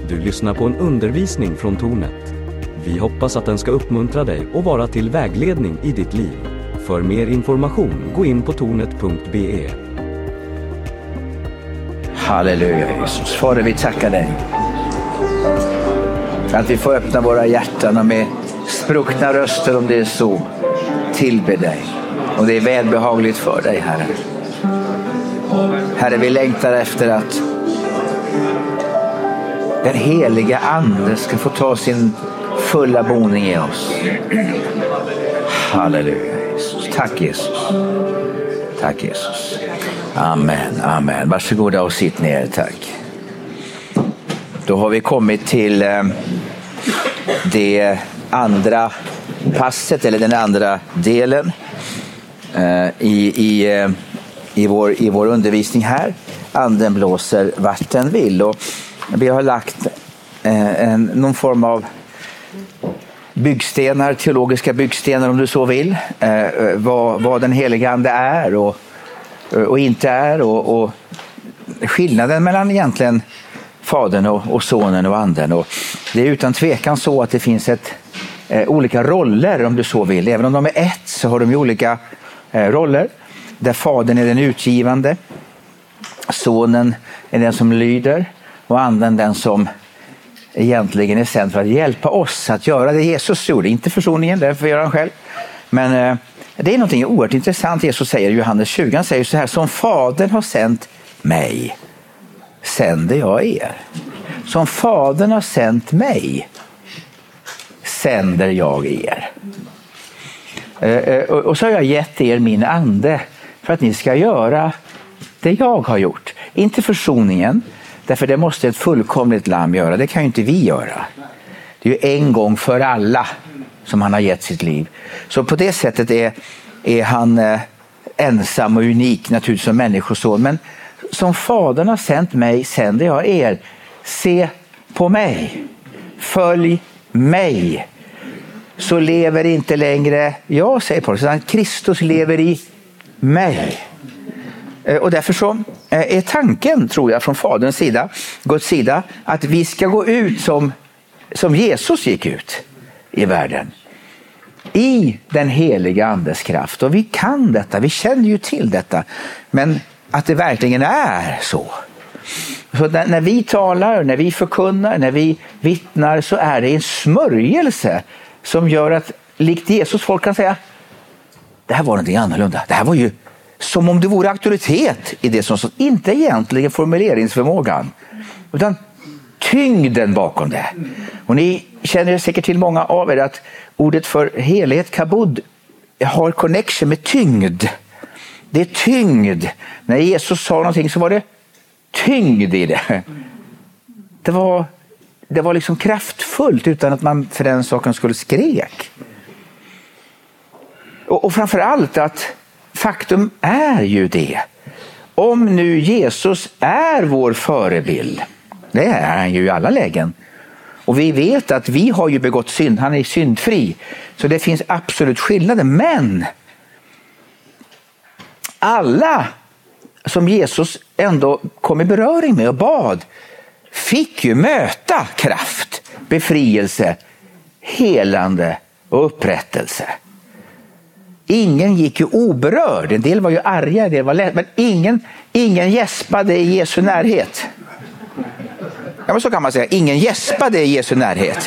Du lyssnar på en undervisning från Tornet. Vi hoppas att den ska uppmuntra dig och vara till vägledning i ditt liv. För mer information, gå in på tornet.be. Halleluja Jesus. Fader, vi tackar dig. Att vi får öppna våra hjärtan och med spruckna röster, om det är så, tillbe dig. Och det är välbehagligt för dig, Herre. Herre, vi längtar efter att den heliga Ande ska få ta sin fulla boning i oss. Halleluja Jesus. Tack Jesus. Tack Jesus. Amen, amen. Varsågoda och sitt ner, tack. Då har vi kommit till det andra passet, eller den andra delen i vår undervisning här. Anden blåser vart den vill. Och vi har lagt någon form av byggstenar, teologiska byggstenar om du så vill. Vad den heliga Ande är och inte är. Och skillnaden mellan egentligen Fadern och Sonen och Anden. Och det är utan tvekan så att det finns olika roller om du så vill. Även om de är ett så har de ju olika roller. Där Fadern är den utgivande. Sonen är den som lyder. Och Anden den som egentligen är sänd för att hjälpa oss att göra det Jesus gjorde. Inte försoningen, därför gör han själv. Men det är någonting oerhört intressant. Jesus säger i Johannes 20, han säger så här: som Fadern har sänt mig, sänder jag er. Som Fadern har sänt mig, sänder jag er. Och så har jag gett er min ande för att ni ska göra det jag har gjort. Inte försoningen, därför det måste ett fullkomligt lamm göra. Det kan ju inte vi göra. Det är ju en gång för alla som han har gett sitt liv. Så på det sättet är han ensam och unik naturligtvis som människoson. Men som Fadern har sänt mig, sänder jag er. Se på mig. Följ mig. Så lever inte längre jag, säger Paulus, utan Kristus lever i mig. Och därför så är tanken, tror jag, från Faderns sida, Guds sida, att vi ska gå ut som Jesus gick ut i världen. I den heliga Andes kraft. Och vi kan detta, vi känner ju till detta. Men att det verkligen är så. Så när vi talar, när vi förkunnar, när vi vittnar, så är det en smörjelse som gör att likt Jesus folk kan säga: det här var någonting annorlunda. Det här var ju som om det vore auktoritet i det som inte egentligen formuleringsförmågan, utan tyngden bakom det. Och ni känner säkert till, många av er, att ordet för helhet, kabod, har connection med tyngd. Det är tyngd. När Jesus sa någonting så var det tyngd i det. Det var liksom kraftfullt utan att man för den saken skulle skrek. Och framförallt att faktum är ju det. Om nu Jesus är vår förebild, det är han ju i alla lägen. Och vi vet att vi har ju begått synd, han är syndfri. Så det finns absolut skillnader. Men alla som Jesus ändå kom i beröring med och bad fick ju möta kraft, befrielse, helande och upprättelse. Ingen gick ju oberörd. En del var ju arga, en del var lätt, men ingen gäspade i Jesu närhet. Ja, men så kan man säga. Ingen gäspade i Jesu närhet.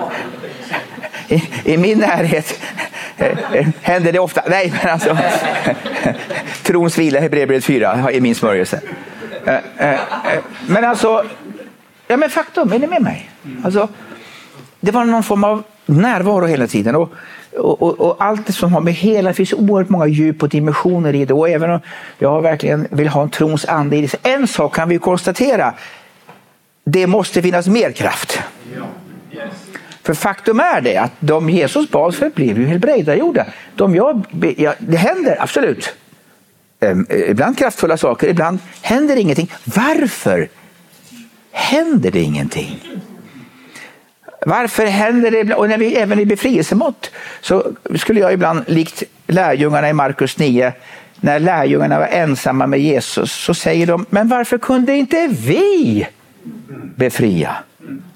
I min närhet händer det ofta. Nej, men alltså trons vila, Hebreerbrevet 4 är min smörjelse. Men alltså, ja, men faktum, är ni med mig? Alltså, det var någon form av närvaro hela tiden. Och allt det som har med hela, det finns oerhört många djup och dimensioner i det. Och även om jag verkligen vill ha en trons ande i det, en sak kan vi konstatera: det måste finnas mer kraft. För faktum är det att de Jesus bad för blev ju helbrägdagjorda. Det händer absolut ibland kraftfulla saker, ibland händer ingenting. Varför händer det ingenting? Varför händer det? Och när vi även i befrielsemått så skulle jag ibland, likt lärjungarna i Markus 9, när lärjungarna var ensamma med Jesus, så säger de: men varför kunde inte vi befria?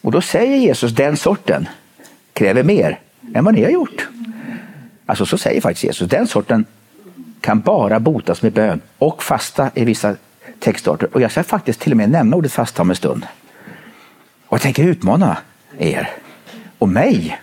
Och då säger Jesus, den sorten kräver mer än vad ni har gjort. Alltså så säger faktiskt Jesus, den sorten kan bara botas med bön och fasta i vissa textarter. Och jag ska faktiskt till och med nämna ordet fasta om en stund. Och jag tänker utmana er och mig.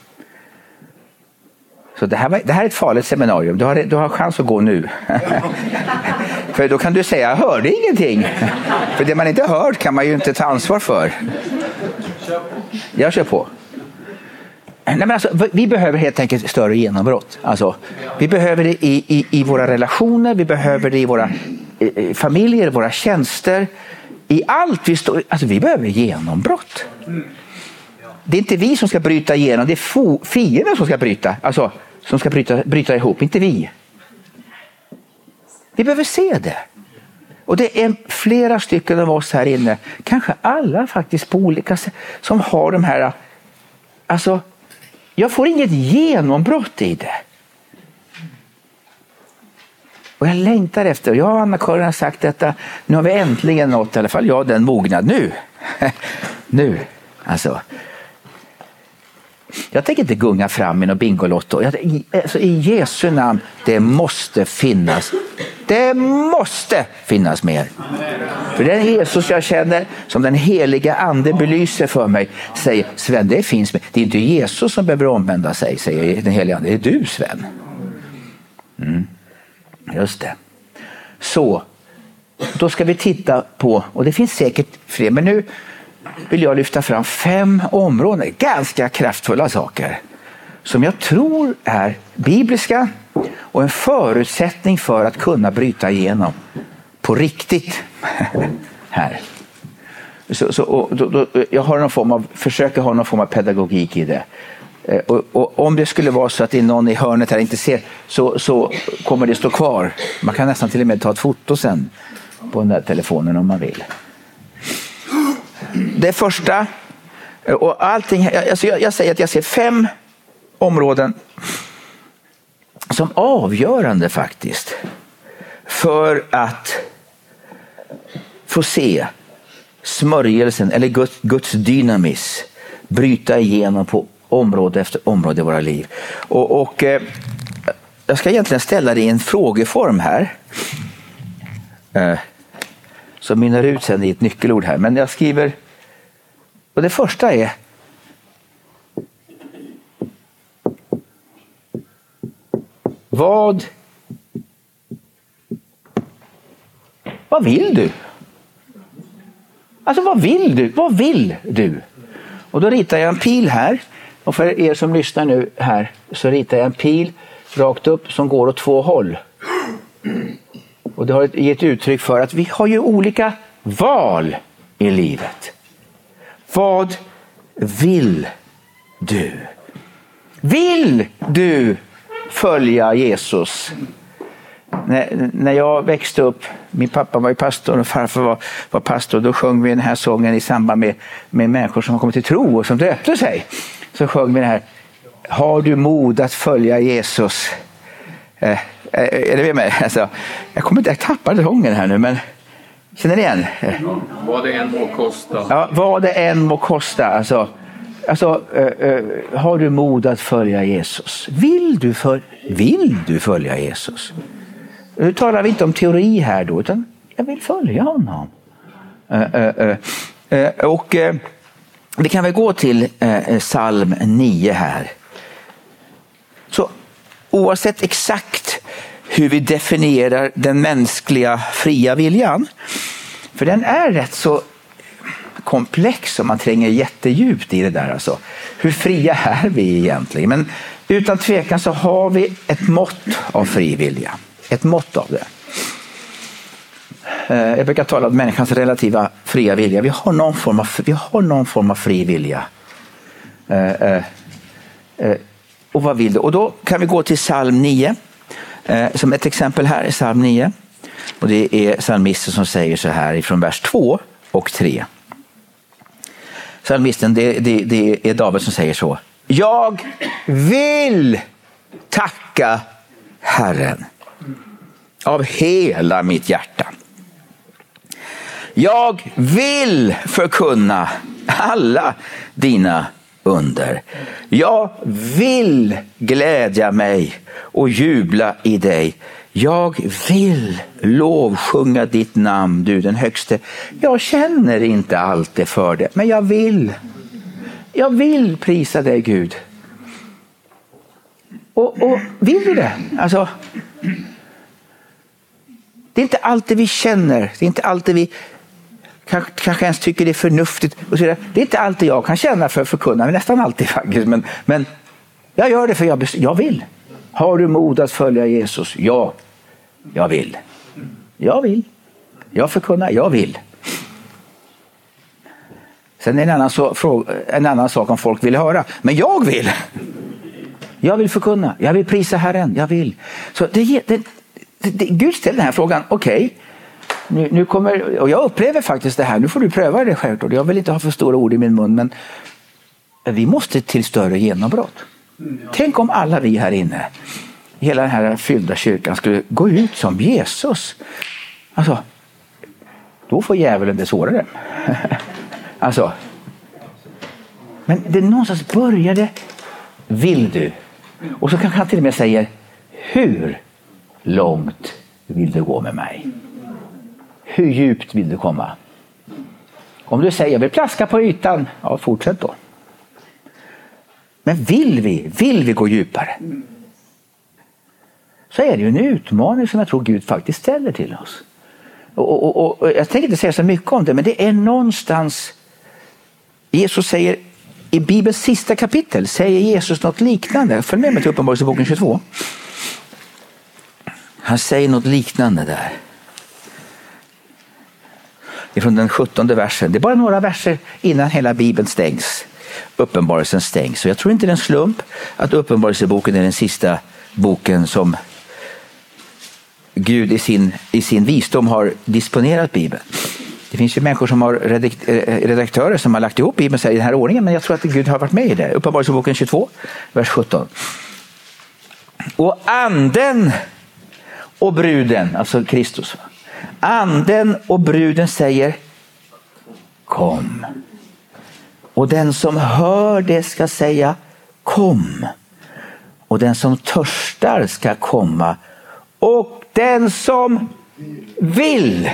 Så det här är ett farligt seminarium. Du har chans att gå nu. För då kan du säga, jag hörde ingenting. För det man inte hört kan man ju inte ta ansvar för. Jag kör på. Nej, men alltså, vi behöver helt enkelt större genombrott. Alltså, vi behöver det i våra relationer, vi behöver det i våra familjer, våra tjänster. I allt vi står, alltså vi behöver genombrott. Det är inte vi som ska bryta igenom, det är fienden som ska bryta. Alltså, som ska bryta ihop, inte vi. Vi behöver se det. Och det är flera stycken av oss här inne, kanske alla faktiskt på olika sätt, som har de här, alltså, jag får inget genombrott i det. Och jag längtar efter, jag och Anna-Karin har sagt detta, nu har vi äntligen nått, i alla fall jag, den mognad nu. Nu, alltså. Jag tänker inte gunga fram i någon bingolotto. Alltså, i Jesu namn, det måste finnas mer. För den Jesus jag känner, som den heliga ande belyser för mig, säger, Sven, det finns med. Det är inte Jesus som behöver omvända sig, säger den heliga ande. Det är du, Sven. Just det. Så, då ska vi titta på, och det finns säkert fler, men nu vill jag lyfta fram 5 områden, ganska kraftfulla saker, som jag tror är bibliska och en förutsättning för att kunna bryta igenom på riktigt här. Jag har försöker ha någon form av pedagogik i det. Och om det skulle vara så att det är någon i hörnet här inte ser, så kommer det stå kvar. Man kan nästan till och med ta ett foto sen på den där telefonen om man vill. Det första, och allting, alltså jag säger att jag ser 5 områden som avgörande faktiskt för att få se smörjelsen eller Guds dynamis bryta igenom på område efter område i våra liv. Och jag ska egentligen ställa det i en frågeform här. Som mynnar ut sen i ett nyckelord här. Men jag skriver, och det första är, vad vill du? Alltså vad vill du? Vad vill du? Och då ritar jag en pil här. Och för er som lyssnar nu här, så ritar jag en pil rakt upp som går åt 2 håll. Och det har gett uttryck för att vi har ju olika val i livet. Vad vill du? Vill du följa Jesus? När jag växte upp, min pappa var ju pastor och farfar var pastor, då sjöng vi den här sången i samband med människor som har kommit till tro och som döpte sig. Så sjöng vi den här, har du mod att följa Jesus? Är det med mig? Alltså, jag tappade sången här nu, men känner ni igen? Vad det än må kosta. Ja, vad det än må kosta. Alltså, har du mod att följa Jesus? Vill du följa Jesus? Nu talar vi inte om teori här då, utan jag vill följa honom. Och vi kan väl gå till psalm 9 här. Så oavsett exakt hur vi definierar den mänskliga fria viljan, för den är rätt så komplex om man tränger jättedjupt i det där. Alltså, hur fria är vi egentligen? Men utan tvekan så har vi ett mått av fri vilja. Ett mått av det. Jag brukar tala om människans relativa fria vilja. Vi har någon form av fri vilja. Och vad vill du? Och då kan vi gå till psalm 9. Som ett exempel här i psalm 9. Och det är psalmisten som säger så här ifrån vers 2 och 3. Psalmisten, det är David som säger så. Jag vill tacka Herren av hela mitt hjärta. Jag vill förkunna alla dina under. Jag vill glädja mig och jubla i dig. Jag vill lovsjunga ditt namn, du den högste. Jag känner inte alltid för det, men jag vill. Jag vill prisa dig, Gud. Och vill du det? Alltså, det är inte alltid vi känner. Det är inte alltid vi kanske ens tycker det är förnuftigt. Och så vidare. Det är inte alltid jag kan känna för att förkunna. Nästan alltid faktiskt. Men jag gör det för jag vill. Har du mod att följa Jesus? Ja, jag vill. Jag vill. Jag förkunnar, jag vill. Sen är en annan sak om folk vill höra. Men jag vill. Jag vill förkunna. Jag vill prisa Herren. Jag vill. Så Gud ställer den här frågan. Okej. Nu kommer, och jag upplever faktiskt det här. Nu får du pröva det självklart. Jag vill inte ha för stora ord i min mun. Men vi måste till större genombrott. Tänk om alla vi här inne, hela den här fyllda kyrkan, skulle gå ut som Jesus. Alltså, då får djävulen det svårare. Alltså. Men det någonstans började, vill du? Och så kanske han till och med säger, hur långt vill du gå med mig? Hur djupt vill du komma? Om du säger, jag vill plaska på ytan, ja, fortsätt då. Men vill vi gå djupare? Så är det ju en utmaning som jag tror Gud faktiskt ställer till oss. Och jag tänker inte säga så mycket om det, men det är någonstans, Jesus säger, i Bibelns sista kapitel säger Jesus något liknande. Följ med mig till Uppenbarelseboken 22. Han säger något liknande där. Det är från den 17:e versen. Det är bara några verser innan hela Bibeln stängs. Uppenbarelsen stängs. Så jag tror inte det är en slump att Uppenbarelseboken är den sista boken som Gud i sin visdom har disponerat Bibeln. Det finns ju människor som har redaktörer som har lagt ihop Bibeln i den här ordningen, men jag tror att Gud har varit med i det. Uppenbarelseboken 22, vers 17. Och anden och bruden, alltså Kristus. Anden och bruden säger, kom. Och den som hör det ska säga, kom. Och den som törstar ska komma. Och den som vill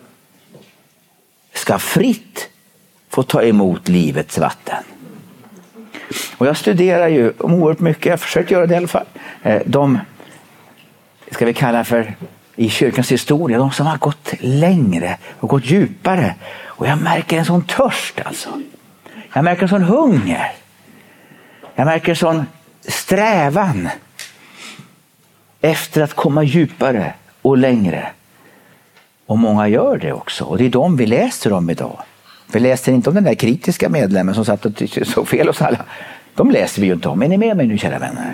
ska fritt få ta emot livets vatten. Och jag studerar ju oerhört mycket, jag har försökt göra det i alla fall. De ska vi kalla för i kyrkans historia, de som har gått längre och gått djupare. Och jag märker en sån törst alltså. Jag märker en sån hunger. Jag märker en sån strävan efter att komma djupare och längre. Och många gör det också. Och det är de vi läser om idag. Vi läser inte om den där kritiska medlemmen som satt och så fel hos alla. De läser vi ju inte om. Är ni med mig nu, kära vänner?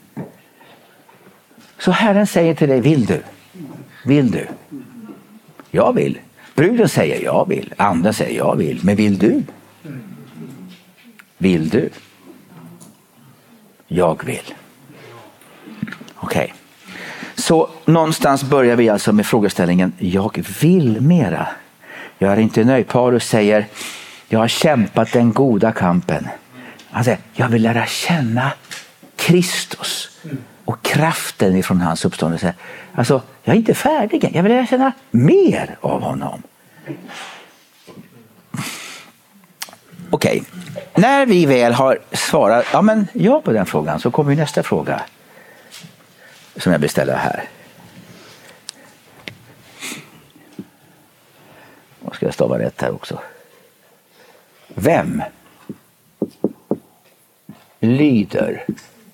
Så Herren säger till dig, vill du? Vill du? Jag vill. Bruden säger, jag vill. Andra säger, jag vill. Men vill du? Vill du? Jag vill. Okej. Så någonstans börjar vi alltså med frågeställningen, jag vill mera. Jag är inte nöjd. Paulus säger, jag har kämpat den goda kampen. Han säger, jag vill lära känna Kristus och kraften ifrån hans uppståndelse. Alltså, jag är inte färdig. Jag vill lära känna mer av honom. Okej. När vi väl har svarat ja på den frågan, så kommer nästa fråga som jag beställer här. Och ska jag stava rätt här också. Vem lyder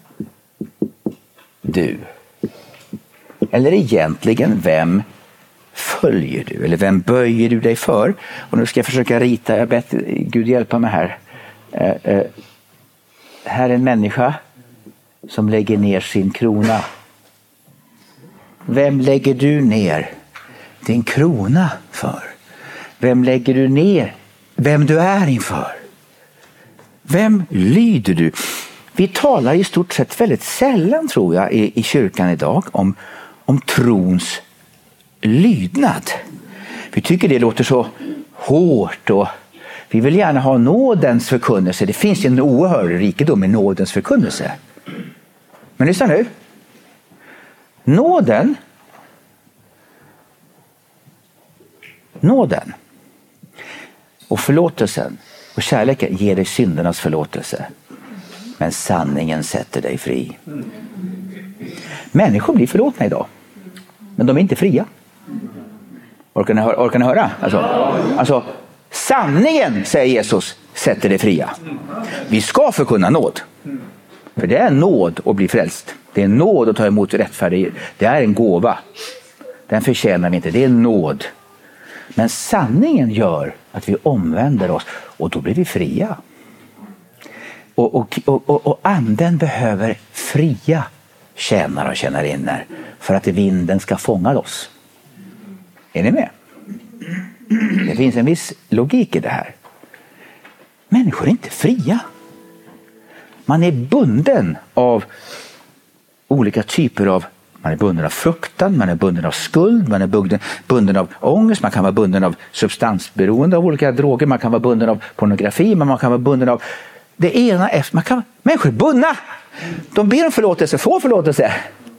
du? Eller egentligen, vem följer du? Eller vem böjer du dig för? Och nu ska jag försöka rita, jag ber Gud hjälpa mig här. Här är en människa som lägger ner sin krona. Vem lägger du ner din krona för? Vem lägger du ner vem du är inför? Vem lyder du? Vi talar i stort sett väldigt sällan, tror jag, i kyrkan idag om trons lydnad. Vi tycker det låter så hårt och Vi vill gärna ha nådens förkunnelse. Det finns ju en oerhörd rikedom i nådens förkunnelse. Men lyssna nu. Nåden och förlåtelsen och kärleken ger dig syndernas förlåtelse. Men sanningen sätter dig fri. Människor blir förlåtna idag. Men de är inte fria. Orkar ni höra? Alltså, sanningen, säger Jesus, sätter dig fria. Vi ska förkunna nåd. För det är nåd att bli frälst. Det är nåd att ta emot rättfärdighet. Det är en gåva. Den förtjänar vi inte. Det är nåd. Men sanningen gör att vi omvänder oss. Och då blir vi fria. Och anden behöver fria tjänare och tjänarinnor för att vinden ska fånga oss. Är ni med? Det finns en viss logik i det här. Människor är inte fria. Man är bunden av olika typer av, man är bunden av fruktan, man är bunden av skuld, man är bunden av ångest, man kan vara bunden av substansberoende av olika droger, man kan vara bunden av pornografi, men man kan vara bunden av det ena efter. Människor är bundna. De ber om förlåtelse, får förlåtelse.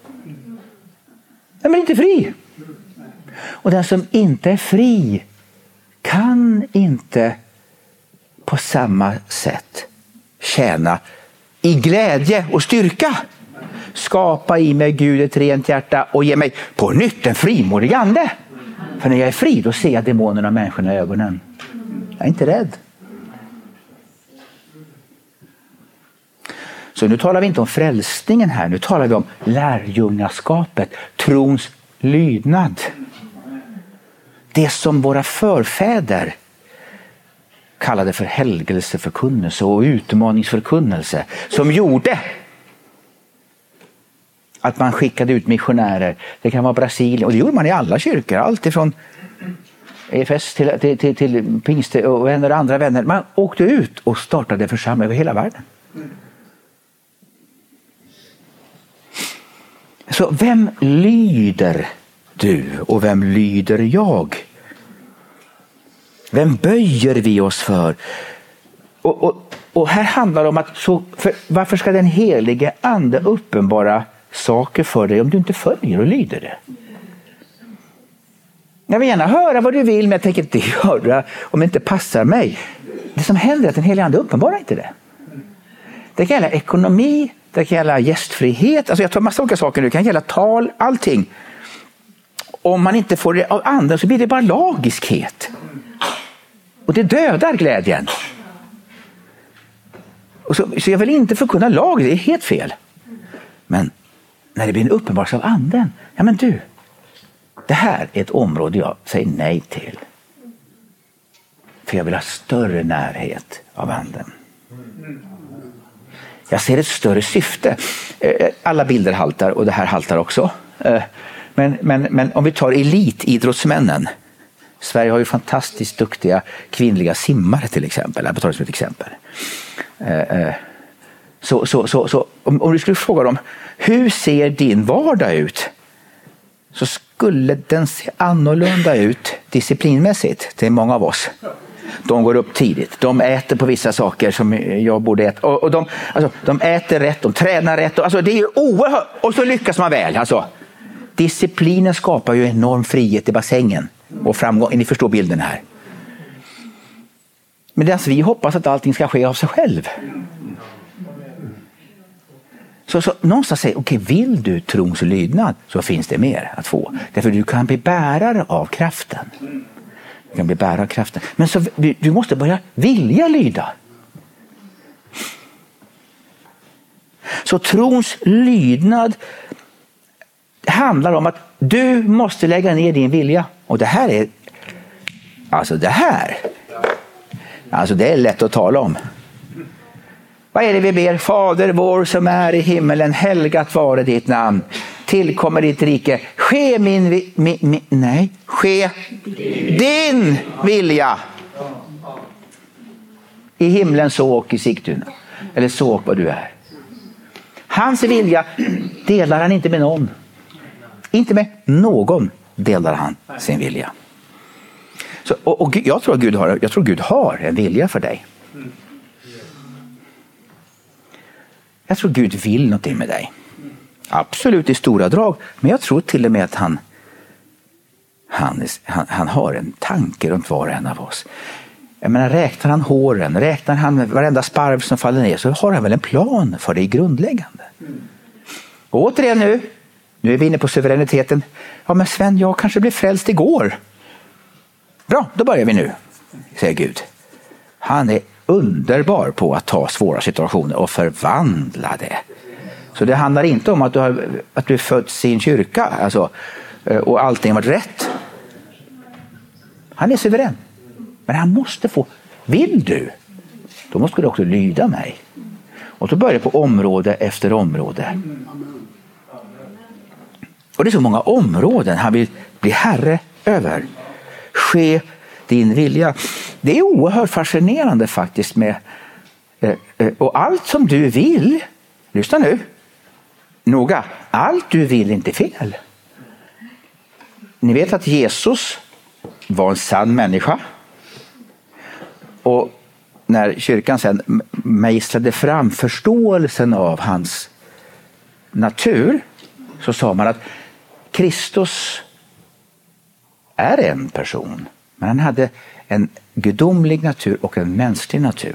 Men inte fri. Och den som inte är fri kan inte på samma sätt tjäna i glädje och styrka. Skapa i mig, Gud, ett rent hjärta och ge mig på nytt en frimodig ande. För när jag är fri, då ser jag demonerna och människorna i ögonen. Jag är inte rädd. Så nu talar vi inte om frälsningen här. Nu talar vi om lärjungaskapet. Trons lydnad. Det som våra förfäder kallade för helgelseförkunnelse och utmaningsförkunnelse. Som gjorde att man skickade ut missionärer. Det kan vara Brasilien. Och det gjorde man i alla kyrkor. Allt ifrån EFS till Pingst och vänner och andra vänner. Man åkte ut och startade församlingar över hela världen. Så vem lyder du och vem lyder jag? Vem böjer vi oss för? Och här handlar det om att varför ska den helige ande uppenbara saker för dig om du inte följer och lyder det? Jag vill gärna höra vad du vill, men jag tänker inte göra om det inte passar mig. Det som händer är att den helige ande uppenbarar inte det. Det kan gälla ekonomi, det kan gälla gästfrihet. Alltså jag tar massa olika saker nu. Det kan gälla tal, allting. Om man inte får det av andra så blir det bara lagiskhet. Och det dödar glädjen. Och så jag vill inte förkunna lag, det är helt fel. Men när det blir en uppenbarelse av anden. Ja men du, det här är ett område jag säger nej till. För jag vill ha större närhet av anden. Jag ser ett större syfte. Alla bilder haltar och det här haltar också. Men om vi tar elitidrottsmännen. Sverige har ju fantastiskt duktiga kvinnliga simmare till exempel. Jag tar det som ett exempel. Så om du skulle fråga dem, hur ser din vardag ut? Så skulle den se annorlunda ut disciplinmässigt till många av oss. De går upp tidigt. De äter på vissa saker som jag borde äta. Och de äter rätt, de tränar rätt. Alltså det är ju oerhört. Och så lyckas man väl. Alltså, disciplinen skapar ju enorm frihet i bassängen. Och framgång. Ni förstår bilden här. Men det är alltså, vi hoppas att allting ska ske av sig själv. Så någonstans säger, okej, vill du trons lydnad så finns det mer att få. Därför du kan bli bärare av kraften. Du kan bli bärare av kraften. Men så, du måste börja vilja lyda. Så trons lydnad handlar om att du måste lägga ner din vilja. Och det här är, det är lätt att tala om. Vad är det vi ber? Fader vår som är i himmelen, helgat vare ditt namn. Tillkommer ditt rike. Ske ske din vilja. I himlen så och i Sigtuna. Eller så och vad du är. Hans vilja delar han inte med någon. Inte med någon delar han sin vilja. Så, och jag tror Gud har en vilja för dig. Jag tror Gud vill någonting med dig. Absolut i stora drag. Men jag tror till och med att han har en tanke runt var och en av oss. Jag menar, räknar han håren, räknar han varenda sparv som faller ner, så har han väl en plan för det grundläggande. Och återigen nu är vi inne på suveräniteten. Ja, men Sven, jag kanske blev frälst igår. Bra, då börjar vi nu, säger Gud. Han är underbar på att ta svåra situationer och förvandla det. Så det handlar inte om att du är född i en kyrka alltså, och allting har varit rätt. Han är suverän. Men han måste få, vill du, då måste du också lyda mig. Och då börjar det på område efter område. Och det är så många områden han vill bli herre över. Ske din vilja. Det är oerhört fascinerande faktiskt med och allt som du vill, lyssna nu noga, allt du vill inte fel. Ni vet att Jesus var en sann människa. Och när kyrkan sedan mejslade fram förståelsen av hans natur, så sa man att Kristus är en person, men han hade en gudomlig natur och en mänsklig natur.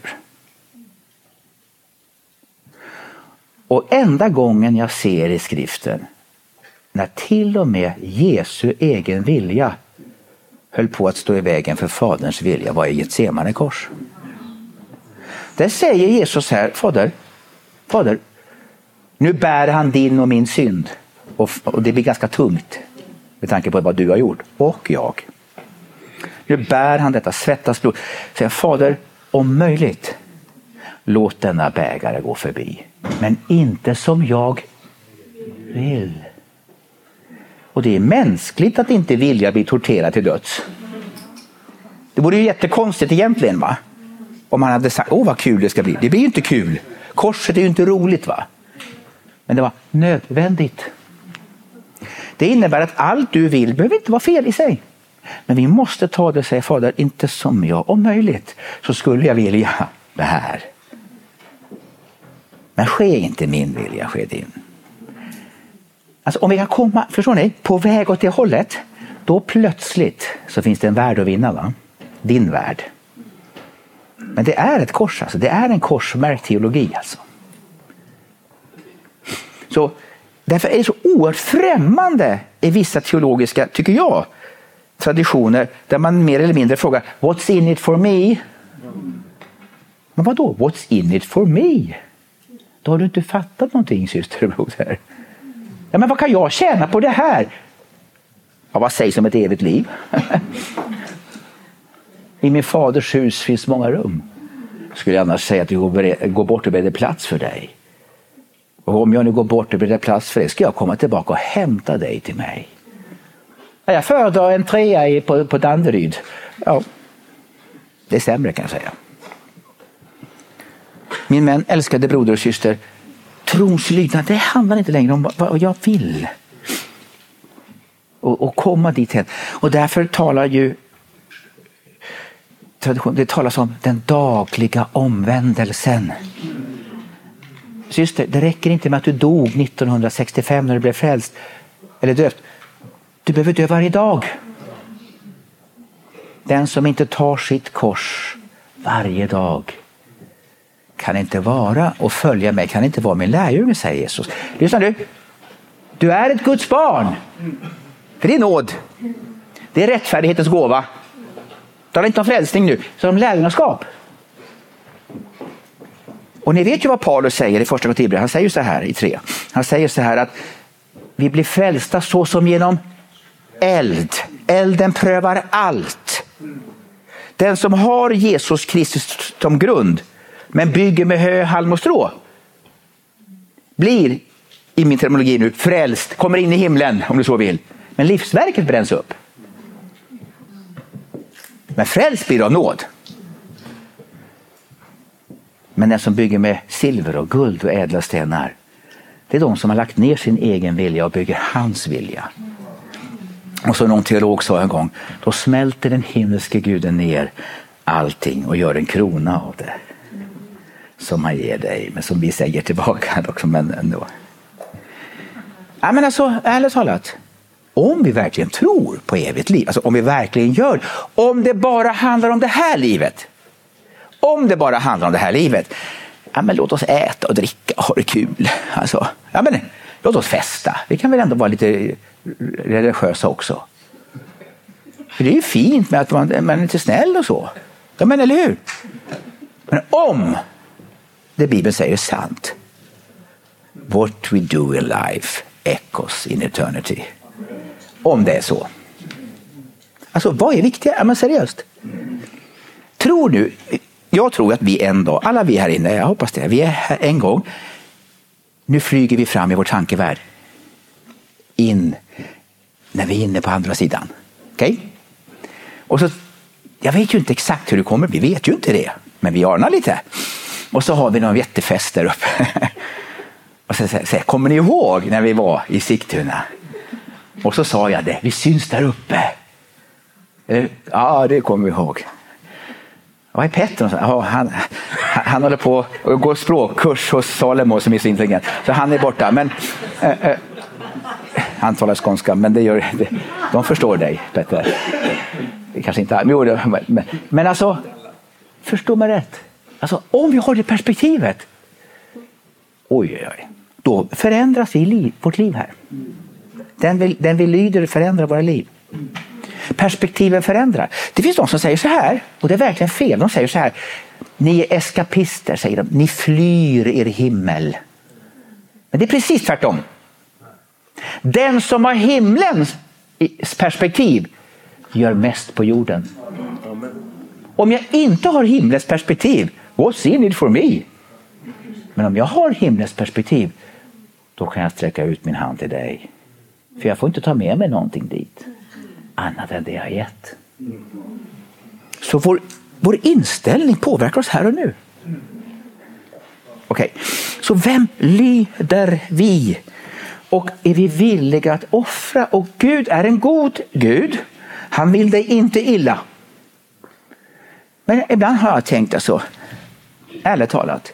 Och enda gången jag ser i skriften när till och med Jesu egen vilja höll på att stå i vägen för Faderns vilja var i Getsemane kors. Där säger Jesus här, Fader, nu bär han din och min synd. Och det blir ganska tungt med tanke på vad du har gjort och jag. Nu bär han detta, svettas blod. Säger Fader, om möjligt, låt denna bägare gå förbi. Men inte som jag vill. Och det är mänskligt att inte vilja bli torterad till döds. Det vore ju jättekonstigt egentligen, va? Om man hade sagt, vad kul det ska bli. Det blir ju inte kul. Korset är ju inte roligt, va? Men det var nödvändigt. Det innebär att allt du vill behöver inte vara fel i sig. Men vi måste ta det och säga, Fader, inte som jag. Om möjligt så skulle jag vilja det här. Men ske inte min vilja, ske din. Alltså om vi kan komma, förstår ni, på väg åt det hållet, då plötsligt så finns det en värld att vinna, va? Din värld. Men det är ett kors, alltså. Det är en korsmärkt teologi, alltså. Så därför är det så oerhört främmande i vissa teologiska, tycker jag, traditioner där man mer eller mindre frågar, what's in it for me? Men vad då? What's in it for me? Då har du inte fattat någonting, syster och broder. Ja, men vad kan jag tjäna på det här? Ja, vad sägs om ett evigt liv? I min faders hus finns många rum. Skulle jag annars säga att jag går bort och bereder plats för dig. Och om jag nu går bort och bereder plats för dig, ska jag komma tillbaka och hämta dig till mig. Ja, jag föredrar en 3 på Danderyd. Ja, det är sämre, kan jag säga. Min män, älskade broder och syster, trons lydnad, det handlar inte längre om vad jag vill. Och komma dit hen. Och därför talar ju tradition, det talas om den dagliga omvändelsen. Syster, det räcker inte med att du dog 1965 när du blev frälst eller döpt. Du behöver dö varje dag. Den som inte tar sitt kors varje dag kan inte vara och följa mig, kan inte vara min lärjunge, säger Jesus. Lyssna du. Du är ett Guds barn. För det är nåd. Det är rättfärdighetens gåva. Det är inte om frälsning nu, så om lärjungaskap. Och ni vet ju vad Paulus säger i första Korinthierbrevet. Han säger så här i 3. Han säger så här att vi blir frälsta så som genom eld. Elden prövar allt. Den som har Jesus Kristus som grund men bygger med hö, halm och strå blir, i min terminologi nu, frälst, kommer in i himlen om du så vill. Men livsverket bränns upp. Men frälst blir av nåd. Men den som bygger med silver och guld och ädla stenar, det är de som har lagt ner sin egen vilja och bygger hans vilja. Och så någon teolog sa en gång, då smälter den himmelske guden ner allting och gör en krona av det. Som han ger dig, men som vi säger tillbaka också, men ändå. Ja, men alltså, ärligt talat, om vi verkligen tror på evigt liv, alltså om vi verkligen gör, om det bara handlar om det här livet, ja, men låt oss äta och dricka och ha det kul. Alltså, ja, men låt oss festa. Vi kan väl ändå vara lite religiösa också. För det är ju fint med att man är lite snäll och så. Ja, men eller hur? Men om det Bibeln säger är sant, what we do in life echoes in eternity. Om det är så. Alltså, vad är viktigt? Ja, men seriöst. Jag tror att vi en dag, alla vi här inne, jag hoppas det, vi är här en gång. Nu flyger vi fram i vår tankevärld. När vi är inne på andra sidan. Okej? Och så, jag vet ju inte exakt hur det kommer, vi vet ju inte det. Men vi anar lite. Och så har vi någon jättefest där uppe. Och så säger, kommer ni ihåg när vi var i Sigtuna? Och så sa jag det, vi syns där uppe. Ja, det kommer vi ihåg. Vad är Petter? Ja, han håller på att gå språkkurs hos Salomo som är så intelligent. Så han är borta. Men han talar skånska, men de förstår dig, Petter. Kanske inte. Men alltså, förstå mig rätt. Alltså, om vi har det perspektivet, oj, då förändras vårt liv här. Den vi lyder förändrar våra liv. Perspektiven förändrar. Det finns de som säger så här, och det är verkligen fel. De säger så här, ni är eskapister, säger de. Ni flyr er himmel. Men det är precis tvärtom. Den som har himlens perspektiv gör mest på jorden. Om jag inte har himlens perspektiv, what's in it for me? Men om jag har himlens perspektiv, då kan jag sträcka ut min hand till dig. För jag får inte ta med mig någonting dit. Annat än det jag har gett. Så vår inställning påverkar oss här och nu. Okej. Så vem lyder vi? Och är vi villiga att offra? Och Gud är en god Gud. Han vill dig inte illa. Men ibland har jag tänkt alltså, ärligt talat,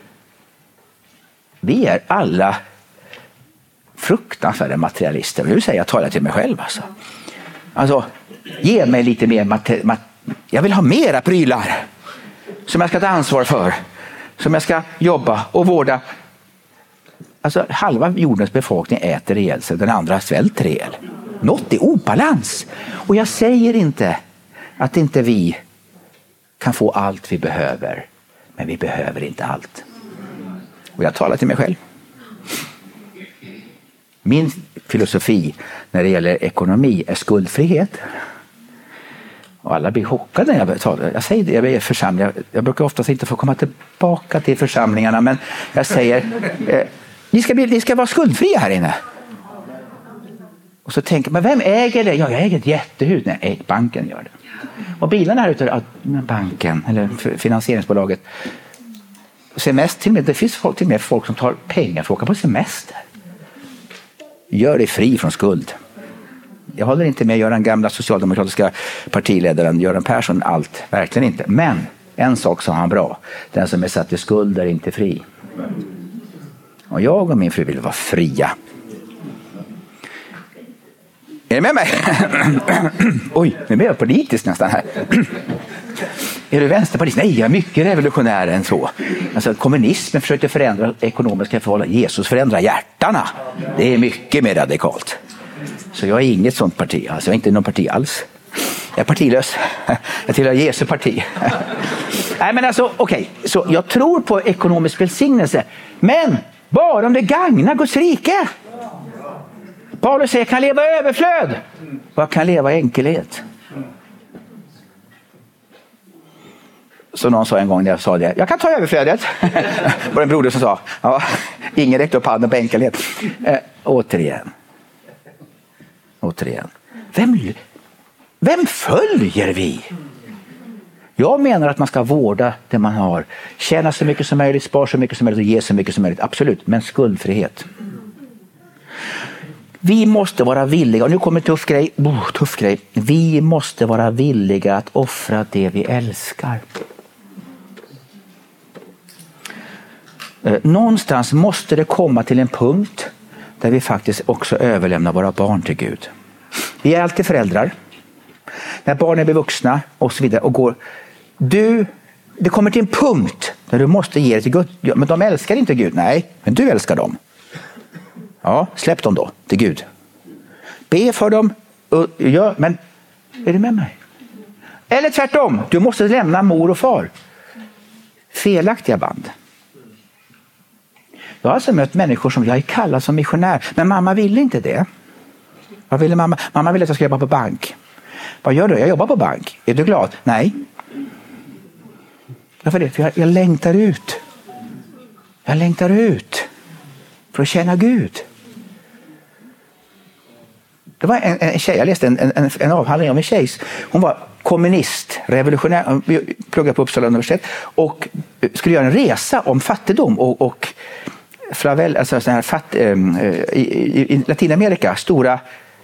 vi är alla fruktansvärda materialister. Jag vill säga, jag talar till mig själv alltså, ge mig lite mer jag vill ha mera prylar som jag ska ta ansvar för, som jag ska jobba och vårda. Alltså, halva jordens befolkning äter ihjäl sig, den andra svälter ihjäl. Något är obalans. Och jag säger inte att inte vi kan få allt vi behöver, men vi behöver inte allt. Och jag talar till mig själv. Min filosofi när det gäller ekonomi är skuldfrihet. Och alla blir chockade när jag talar. Jag säger det, jag är församling. Jag brukar oftast inte få komma tillbaka till församlingarna, men jag säger ni ska vara skuldfria här inne. Och så tänker man, vem äger det? Ja, jag äger ett jättehus. Nej, banken gör det. Och bilarna här ute, banken eller finansieringsbolaget. Semester, till och med, det finns till och med folk som tar pengar för att åka på semester. Gör dig fri från skuld. Jag håller inte med Göran gamla socialdemokratiska partiledaren Göran Persson allt, verkligen inte. Men en sak sa han bra, den som är satt i skuld är inte fri. Och jag och min fru vill vara fria. Är ni med mig? Oj, nu är jag politisk nästan här. Är du vänsterpartist? Nej, jag är mycket revolutionär än så. Alltså, kommunismen försökte förändra ekonomiska förhållanden. Jesus förändrar hjärtarna. Det är mycket mer radikalt. Så jag är inget sånt parti. Alltså, jag är inte någon parti alls. Jag är partilös. Jag tillhör Jesu parti. Nej, men alltså, okej. Så jag tror på ekonomisk välsignelse. Men bara om det gagnar Guds rike. Paulus säger, jag kan leva i överflöd. Och jag kan leva i enkelhet. Så någon sa en gång när jag sa det, jag kan ta överflödet. Var en broder som sa, ja, ingen räckte upp handen på enkelhet. Återigen. Vem följer vi? Jag menar att man ska vårda det man har. Tjäna så mycket som möjligt, spara så mycket som möjligt och ge så mycket som möjligt. Absolut, men skuldfrihet. Vi måste vara villiga, och nu kommer tuff grej. Vi måste vara villiga att offra det vi älskar. Någonstans måste det komma till en punkt där vi faktiskt också överlämnar våra barn till Gud. Vi är alltid föräldrar. När barnen blir vuxna och så vidare och går. Det kommer till en punkt där du måste ge det till Gud. Ja, men de älskar inte Gud. Nej, men du älskar dem. Ja, släpp dem då till Gud. Be för dem. Ja, men är du med mig? Eller tvärtom. Du måste lämna mor och far. Felaktiga band. Jag har alltså mött människor som jag är kallad som missionär. Men mamma ville inte det. Vad ville mamma? Mamma ville att jag ska jobba på bank. Vad gör du? Jag jobbar på bank. Är du glad? Nej. Varför det? För jag längtar ut. Jag längtar ut. För att känna Gud. Det var en tjej, jag läste en avhandling om en tjej. Hon var kommunist, revolutionär. Hon pluggade på Uppsala universitet. Och skulle göra en resa om fattigdom och flavel, alltså sån här i Latinamerika, stora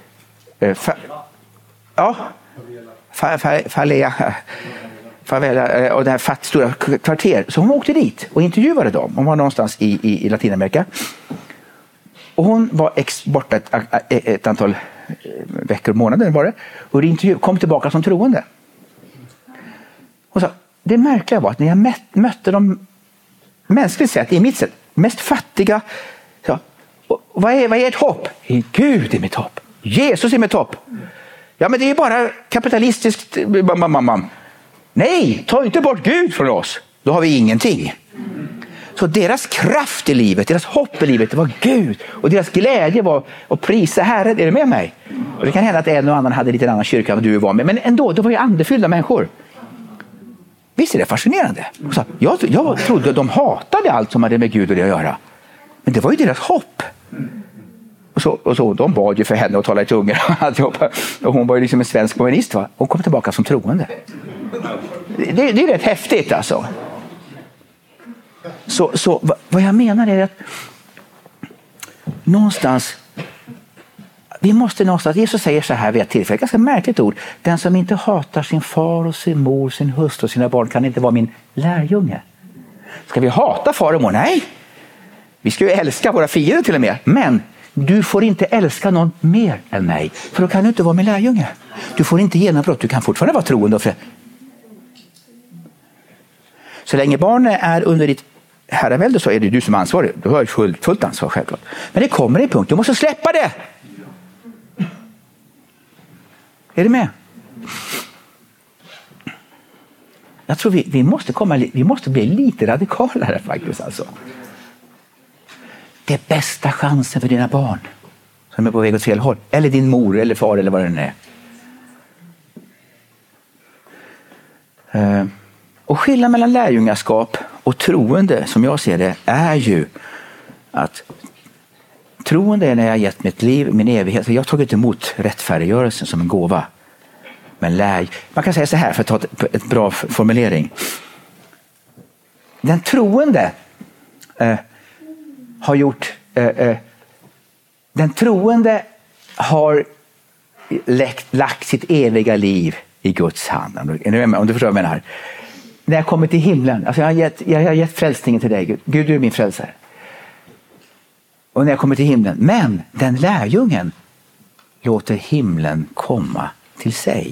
favela och det här stora kvarter. Så hon åkte dit och intervjuade dem. Hon var någonstans i Latinamerika. Och hon var borta ett antal veckor och månader var det. Och kom tillbaka som troende. Och så, det märkliga var att när jag mötte de mänskligt sett, i mitt sätt, mest fattiga. Så, vad är ert hopp? Gud är mitt hopp. Jesus är mitt hopp. Ja, men det är bara kapitalistiskt. Nej, ta inte bort Gud från oss. Då har vi ingenting. Så deras kraft i livet, deras hopp i livet, det var Gud. Och deras glädje var att prisa Herren. Är du med mig? Och det kan hända att en och annan hade lite annan kyrka än du var med. Men ändå, det var ju andefyllda människor. Visst är det fascinerande? Så jag trodde att de hatade allt som hade med Gud och det att göra. Men det var ju deras hopp. Och så de bad ju för henne och talade i tungor. Och hon var ju liksom en svensk kommunist. Va? Hon kom tillbaka som troende. Det är rätt häftigt alltså. Så vad jag menar är att någonstans Jesus säger så här vid ett tillfälle, ganska märkligt ord: den som inte hatar sin far och sin mor, sin hustru och sina barn kan inte vara min lärjunge. Ska vi hata far och mor? Nej. Vi ska ju älska våra fiender till och med. Men du får inte älska någon mer än mig, för då kan du inte vara min lärjunge. Du får inte genombrott, du kan fortfarande vara troende. Så länge barnen är under ditt herravälde så är det du som är ansvarig. Du har fullt ansvar självklart. Men det kommer en punkt, du måste släppa det. Är du med? Jag tror vi måste bli lite radikalare faktiskt alltså. Det är bästa chansen för dina barn som är på väg åt fel håll. Eller din mor eller far eller vad det är. Och skillnaden mellan lärjungaskap och troende, som jag ser det, är ju att troende är när jag har gett mitt liv, min evighet. Jag har tagit emot rättfärdiggörelsen som en gåva. Men man kan säga så här, för att ta ett bra formulering. Den troende har lagt sitt eviga liv i Guds hand. Om du förstår vad jag menar. När jag kommer till himlen, alltså jag har gett frälsningen till dig. Gud, du är min frälsare. Och när jag kommer till himlen. Men den lärjungen låter himlen komma till sig.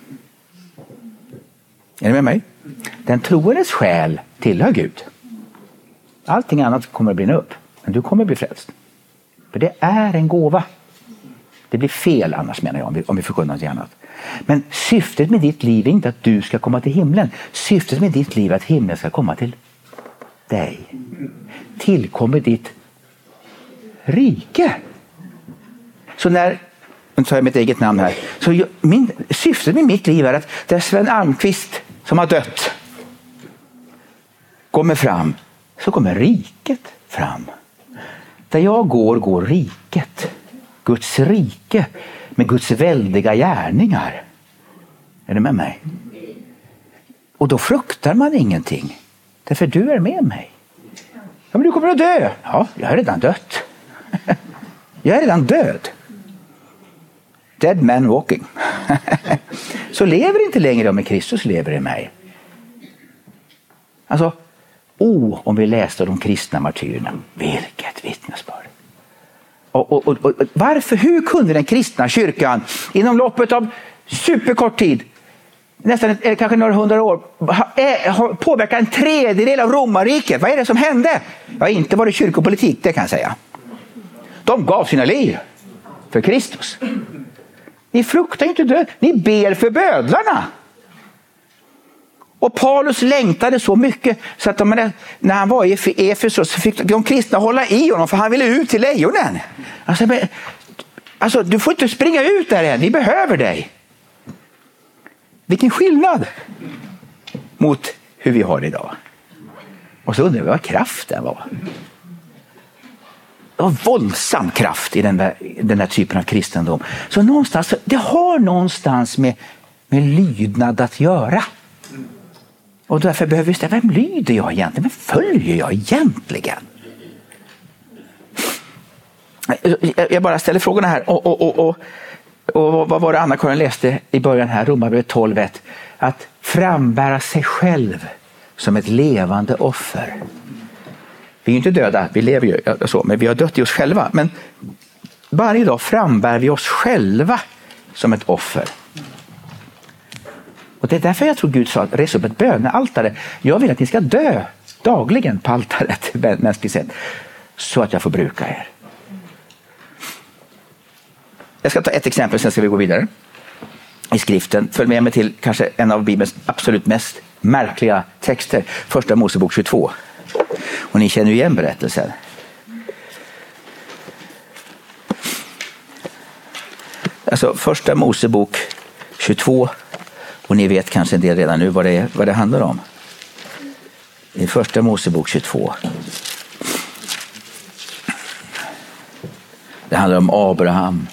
Är du med mig? Den troendes själ tillhör Gud. Allting annat kommer att brinna upp. Men du kommer att bli frälst. För det är en gåva. Det blir fel annars, menar jag, om vi förkunnar något annat. Men syftet med ditt liv är inte att du ska komma till himlen. Syftet med ditt liv är att himlen ska komma till dig. Tillkommer ditt rike. Så när, nu tar jag mitt eget namn här. Så syftet med mitt liv är att där Sven Almqvist som har dött kommer fram, så kommer riket fram. Där jag går riket. Guds rike med Guds väldiga gärningar. Är du med mig? Och då fruktar man ingenting. Därför du är med mig. Ja, men du kommer att dö. Ja, jag är redan dött. Jag är redan död. dead man walking. Så lever inte längre jag, men Kristus lever i mig. Alltså, om vi läste de kristna martyrerna, vilket vittnesbörd. Och varför, hur kunde den kristna kyrkan inom loppet av superkort tid, nästan kanske några 100 år, påverka en tredjedel av romarriket? Vad är det som hände? Ja, inte var det kyrkopolitik, det kan jag säga. De gav sina liv för Kristus. Ni fruktar inte död, ni ber för bödlarna. Och Paulus längtade så mycket så att när han var i Efesos så fick de kristna hålla i honom, för han ville ut till lejonen. Alltså, du får inte springa ut där än, vi behöver dig. Vilken skillnad mot hur vi har det idag. Och så undrar vi vad kraften var. Det var våldsam kraft i den här typen av kristendom. Så någonstans, det har någonstans med lydnad att göra. Och därför behöver vi ställa, vem lyder jag egentligen? Vem följer jag egentligen? Jag bara ställer frågorna här. Och vad var det Anna-Karin läste i början här, Romarbrevet 12:1? Att frambära sig själv som ett levande offer. Vi är ju inte döda, vi lever ju så, men vi har dött i oss själva. Men varje dag frambär vi oss själva som ett offer. Och det är därför jag tror Gud sa att resa upp ett bönealtare. Jag vill att ni ska dö dagligen på altaret, mänskligt sett, så att jag får bruka er. Jag ska ta ett exempel, sen ska vi gå vidare i skriften. Följ med mig till kanske en av Bibelns absolut mest märkliga texter. Första Mosebok 22. Och ni känner ju igen berättelsen. Alltså första Mosebok 22. Och ni vet kanske en del redan nu vad det handlar om. I första Mosebok 22. Det handlar om Abraham.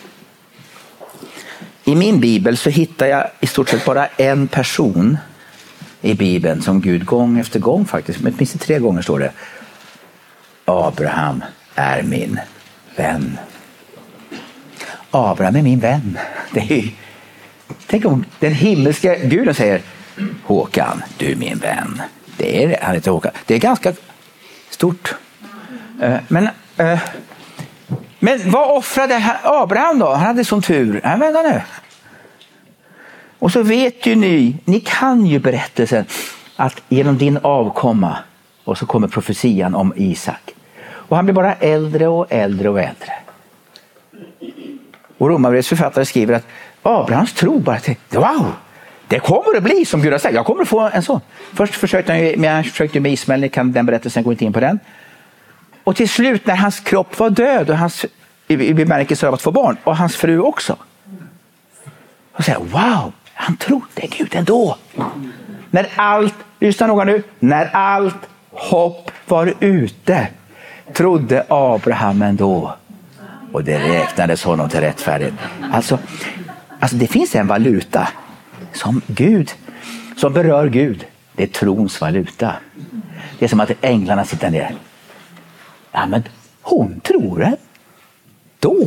I min bibel så hittar jag i stort sett bara en person i Bibeln som Gud gång efter gång faktiskt, men minst 3 gånger står det: Abraham är min vän. Abraham är min vän. Det är ju, tänk om den himmelska Guden säger: Håkan, du är min vän. Han heter Håkan. Det är ganska stort. Men vad offrade Abraham då? Han hade sån tur. Vänta nu. Och så vet ju ni kan ju berättelsen att genom din avkomma, och så kommer profetian om Isak. Och han blir bara äldre och äldre och äldre. Och Romarbrevets författare skriver att Abrahams tro bara tänkte: wow, det kommer att bli som Gud har sagt. Jag kommer att få en sån. Först försökte han med Ismael, kan den berättelsen gå inte in på den. Och till slut när hans kropp var död och hans i bemärkelse av att få barn, och hans fru också. Och säger: wow, han trodde Gud ändå. Lyssna noga nu, när allt hopp var ute trodde Abraham ändå. Och det räknades honom till rättfärdighet. Alltså det finns en valuta som berör Gud. Det är trons valuta. Det är som att änglarna sitter ner. Ja, men hon tror det. Då.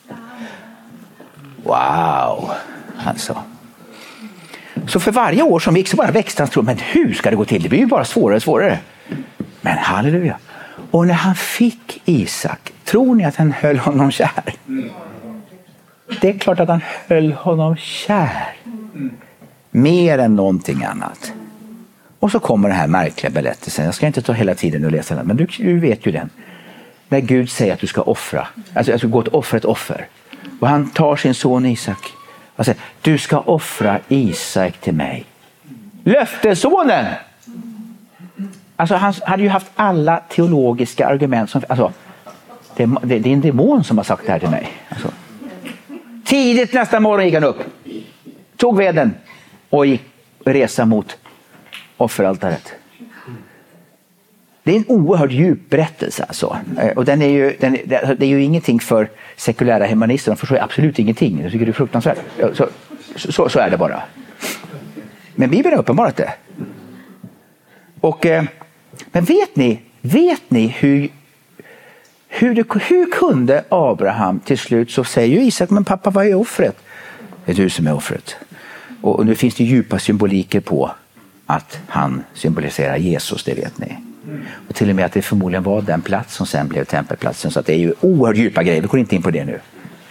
Wow. Alltså. Så för varje år som gick så bara växte hans tro. Men hur ska det gå till? Det blir ju bara svårare och svårare. Men halleluja. Och när han fick Isak, tror ni att han höll honom kär? Det är klart att han höll honom kär. Mer än någonting annat. Och så kommer den här märkliga berättelsen. Jag ska inte ta hela tiden och läsa den, men du vet ju den. När Gud säger att du ska offra. Alltså gå och offra ett offer. Och han tar sin son Isak och säger: du ska offra Isak till mig. Löftesonen! Alltså han hade ju haft alla teologiska argument. Det är en demon som har sagt det här till mig. Alltså. Tidigt nästa morgon gick han upp. Tog veden och gick resa mot offeraltaret. Det är en oerhört djup berättelse. Alltså. Och det är ju ingenting för sekulära humanister. De förstår absolut ingenting. Jag tycker det är fruktansvärt. Så är det bara. Men Bibeln har uppenbarat det. Men vet ni hur kunde Abraham till slut, så säger ju Isak, men pappa, vad är offret? Det är du som är offret. Och nu finns det djupa symboliker på att han symboliserar Jesus, det vet ni. Och till och med att det förmodligen var den plats som sen blev tempelplatsen. Så att det är ju oerhört djupa grejer, vi går inte in på det nu.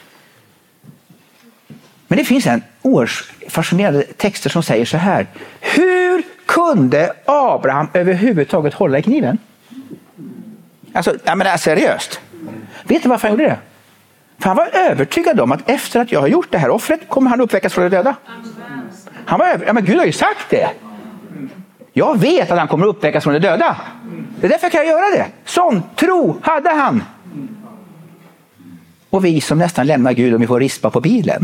Men det finns en oerhört fascinerande texter som säger så här: hur kunde Abraham överhuvudtaget hålla i kniven? Alltså, jag menar seriöst. Vet du varför han gjorde det? För han var övertygad om att efter att jag har gjort det här offret kommer han uppväckas från de döda. Han var men Gud har ju sagt det. Jag vet att han kommer uppväckas från de döda. Det är därför kan jag göra det. Sån tro hade han. Och vi som nästan lämnar Gud om vi får rispa på bilen.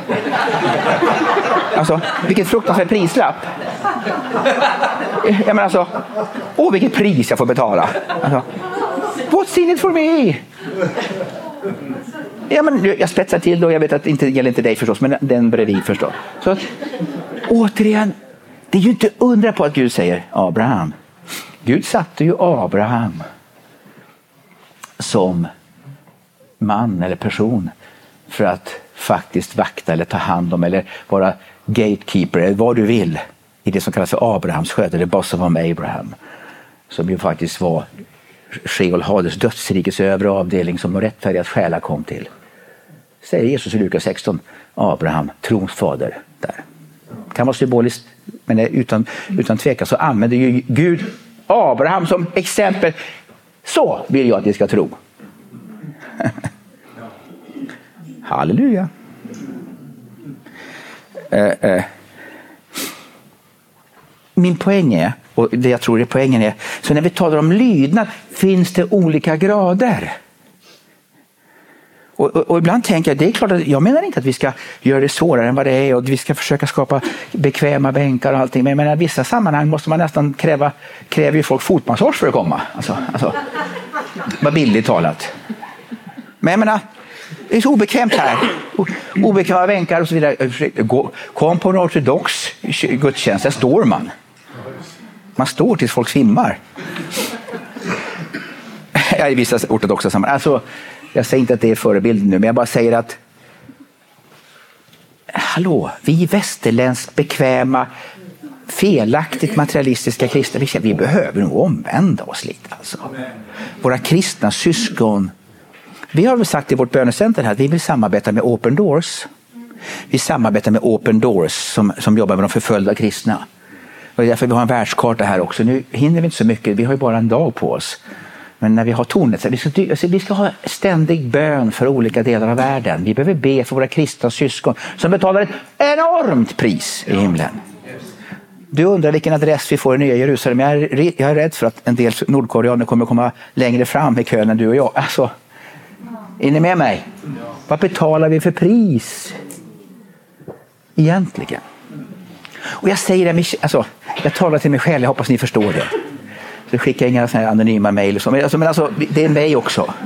Alltså, vilket fruktansvärt prislapp. Jag menar alltså, vilket pris jag får betala. Alltså, what's in it for me? Ja, men jag spetsar till då, jag vet att det inte gäller inte dig förstås, men den bredvid förstås. Så att, återigen, det är ju inte undra på att Gud säger Abraham. Gud satte ju Abraham som man eller person för att faktiskt vakta eller ta hand om eller vara gatekeeper eller vad du vill i det som kallas för Abrahams sköte, eller boss of Abraham, som ju faktiskt var Sheol Hades dödsrikets övre avdelning som de rättfärdigas själar kom till. Säger Jesus i Lukas 16, Abraham, trons fader där. Kan vara symboliskt, men utan tvekan så använder ju Gud Abraham som exempel. Så vill jag att ni ska tro. Halleluja. Min poäng är, och det jag tror är poängen är, så när vi talar om lydnad finns det olika grader. Och ibland tänker jag, det är klart att jag menar inte att vi ska göra det svårare än vad det är och vi ska försöka skapa bekväma bänkar och allting, men jag menar, i vissa sammanhang måste man nästan kräver ju folk fotmassage för att komma. Alltså vad billigt talat. Men jag menar, det är så obekvämt här. Obekväma bänkar och så vidare. Kom på en ortodox gudstjänst, där står man. Man står tills folk svimmar. I vissa ortodoxa sammanhang. Alltså, jag säger inte att det är förebild nu, men jag bara säger att vi västerländskt bekväma, felaktigt materialistiska kristna, vi behöver nog omvända oss lite. Alltså. Våra kristna syskon, vi har väl sagt i vårt bönecenter här att vi vill samarbeta med Open Doors. Vi samarbetar med Open Doors som jobbar med de förföljda kristna. Och det är därför vi har en världskarta här också. Nu hinner vi inte så mycket, vi har ju bara en dag på oss. Men när vi har tornet, vi ska ha ständig bön för olika delar av världen. Vi behöver be för våra kristna syskon som betalar ett enormt pris i himlen. Du undrar vilken adress vi får i Nya Jerusalem. Jag är rädd för att en del nordkoreaner kommer komma längre fram i kön än du och jag. Alltså, är ni med mig? Vad betalar vi för pris? Egentligen. Och jag säger det, alltså, jag talar till mig själv, jag hoppas ni förstår det. Så skickar inga såna här anonyma mejl. Men alltså, det är mig också.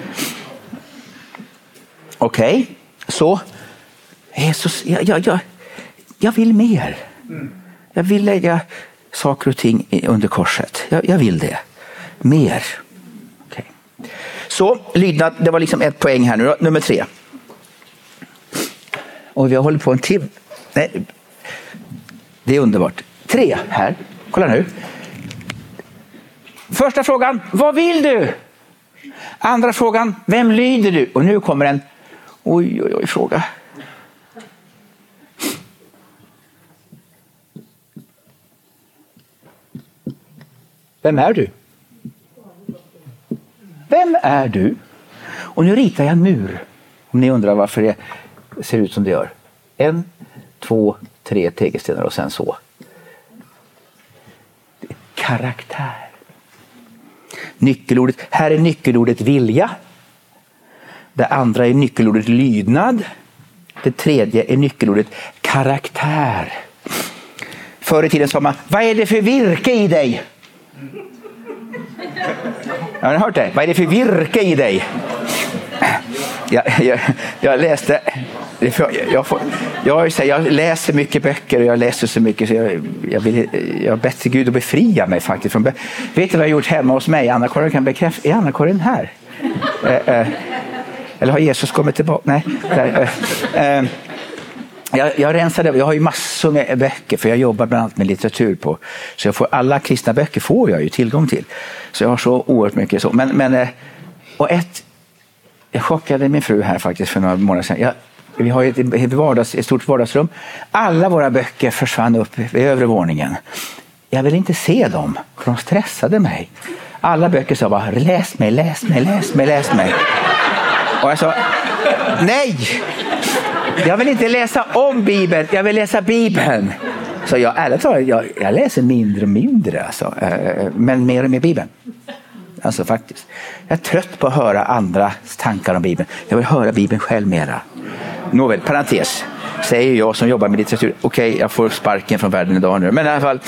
Okej, så Jesus, jag vill mer. Jag vill lägga saker och ting under korset. Jag vill det. Mer. Okay. Så, lydnad, det var liksom ett poäng här nu då. Nummer 3. Och vi har hållit på en timme. Nej, det är underbart. 3 här. Kolla nu. Första frågan, vad vill du? Andra frågan, vem lyder du? Och nu kommer en fråga. Vem är du? Vem är du? Och nu ritar jag en mur. Om ni undrar varför det ser ut som det gör. 1, 2, 3 tegelstenar och sen så. Karaktär. Nyckelordet, här är nyckelordet vilja. Det andra är nyckelordet lydnad. Det tredje är nyckelordet karaktär. Förr i tiden sa man, vad är det för virke i dig? Har ni hört det? Vad är det för virke i dig? Jag läste, jag läser mycket böcker och jag läser så mycket så jag bett till Gud att befria mig faktiskt. Vet du vad jag har gjort hemma hos mig? Anna-Karin kan bekräfta. Är Anna-Karin här? Eller har Jesus kommit tillbaka? Nej. Jag rensade, jag har ju massor med böcker för jag jobbar bland annat med litteratur på. Så jag får alla kristna böcker får jag ju tillgång till. Så jag har så oerhört mycket så. Jag chockade min fru här faktiskt för några månader sedan. Vi har ett stort vardagsrum. Alla våra böcker försvann upp i övre våningen. Jag vill inte se dem, för de stressade mig. Alla böcker sa bara, läs mig. Och jag sa, nej! Jag vill inte läsa om Bibeln, jag vill läsa Bibeln. Så jag läser mindre och mindre, alltså, men mer och mer Bibeln. Alltså faktiskt. Jag är trött på att höra andra tankar om Bibeln. Jag vill höra Bibeln själv mera. Nåväl, parentes. Säger jag som jobbar med litteratur. Okej, jag får sparken från världen idag nu. Men i alla fall.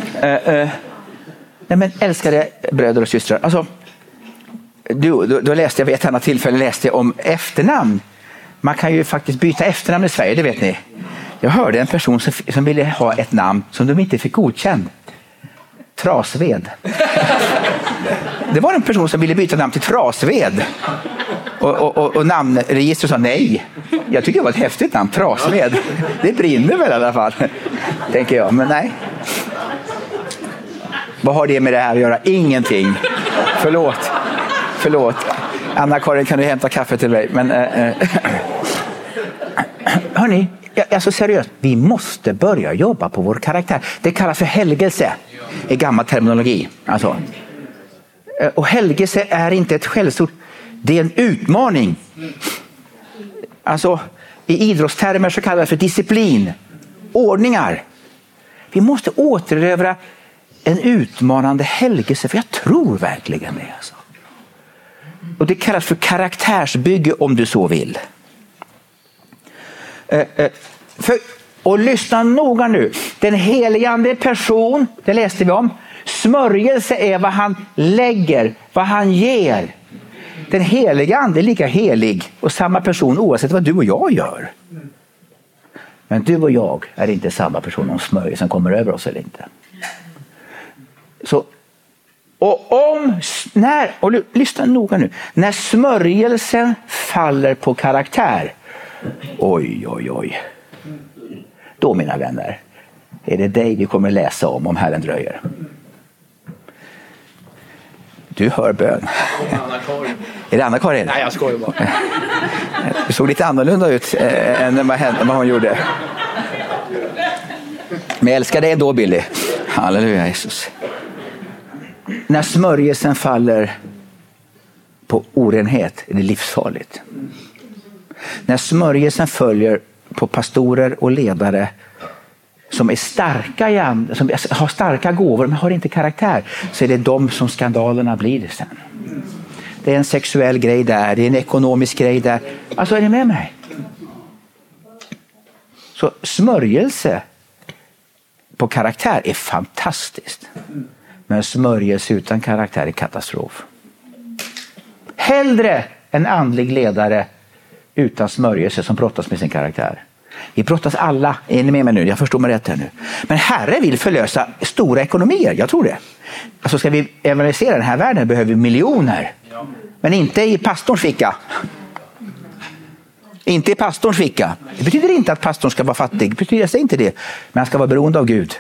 Nej men älskade bröder och systrar. Alltså, då läste jag vid ett annat tillfälle om efternamn. Man kan ju faktiskt byta efternamn i Sverige, det vet ni. Jag hörde en person som ville ha ett namn som de inte fick godkänd. Trasved. Det var en person som ville byta namn till Trasved. Och namnregistret sa nej. Jag tycker det var ett häftigt namn, Trasved. Det brinner väl i alla fall, tänker jag. Men nej. Vad har det med det här att göra? Ingenting. Förlåt. Anna-Karin, kan du hämta kaffe till mig? Men hörni, alltså seriöst, vi måste börja jobba på vår karaktär. Det kallas för helgelse i gammal terminologi. Alltså. Och helgelse är inte ett skällsord, det är en utmaning. Alltså i idrottstermer så kallas det för disciplin, ordningar. Vi måste återerövra en utmanande helgelse, för jag tror verkligen det. Alltså. Och det kallas för karaktärsbygge om du så vill. Och lyssna noga nu. Den heligande person, det läste vi om. Smörjelse är vad han lägger, vad han ger. Den heliga ande är lika helig och samma person oavsett vad du och jag gör. Men du och jag är inte samma person om smörjelsen kommer över oss eller inte. Så, och lyssna noga nu. När smörjelsen faller på karaktär, oj. Då, mina vänner, är det dig vi kommer läsa om Herren dröjer. Du hör bön. Är det Anna-Karin? Nej, jag skojar bara. Du såg lite annorlunda ut än vad hon gjorde. Men jag älskar dig ändå, Billy. Halleluja, Jesus. När smörjelsen faller på orenhet är det livsfarligt. När smörjelsen följer på pastorer och ledare som är starka i ande, som har starka gåvor men har inte karaktär, så är det de som skandalerna blir sen. Det är en sexuell grej där, det är en ekonomisk grej där. Alltså, är ni med mig? Så smörjelse på karaktär är fantastiskt. Men smörjelse utan karaktär är katastrof. Hellre en andlig ledare utan smörjelse som brottas med sin karaktär. Vi brottas alla, är ni med mig nu? Jag förstår mig rätt här nu. Men Herre vill förlösa stora ekonomier, jag tror det. Alltså ska vi evangelisera den här världen behöver vi miljoner. Men inte i pastorns ficka. Inte i pastorns ficka. Det betyder inte att pastorn ska vara fattig. Det betyder inte det. Men han ska vara beroende av Gud.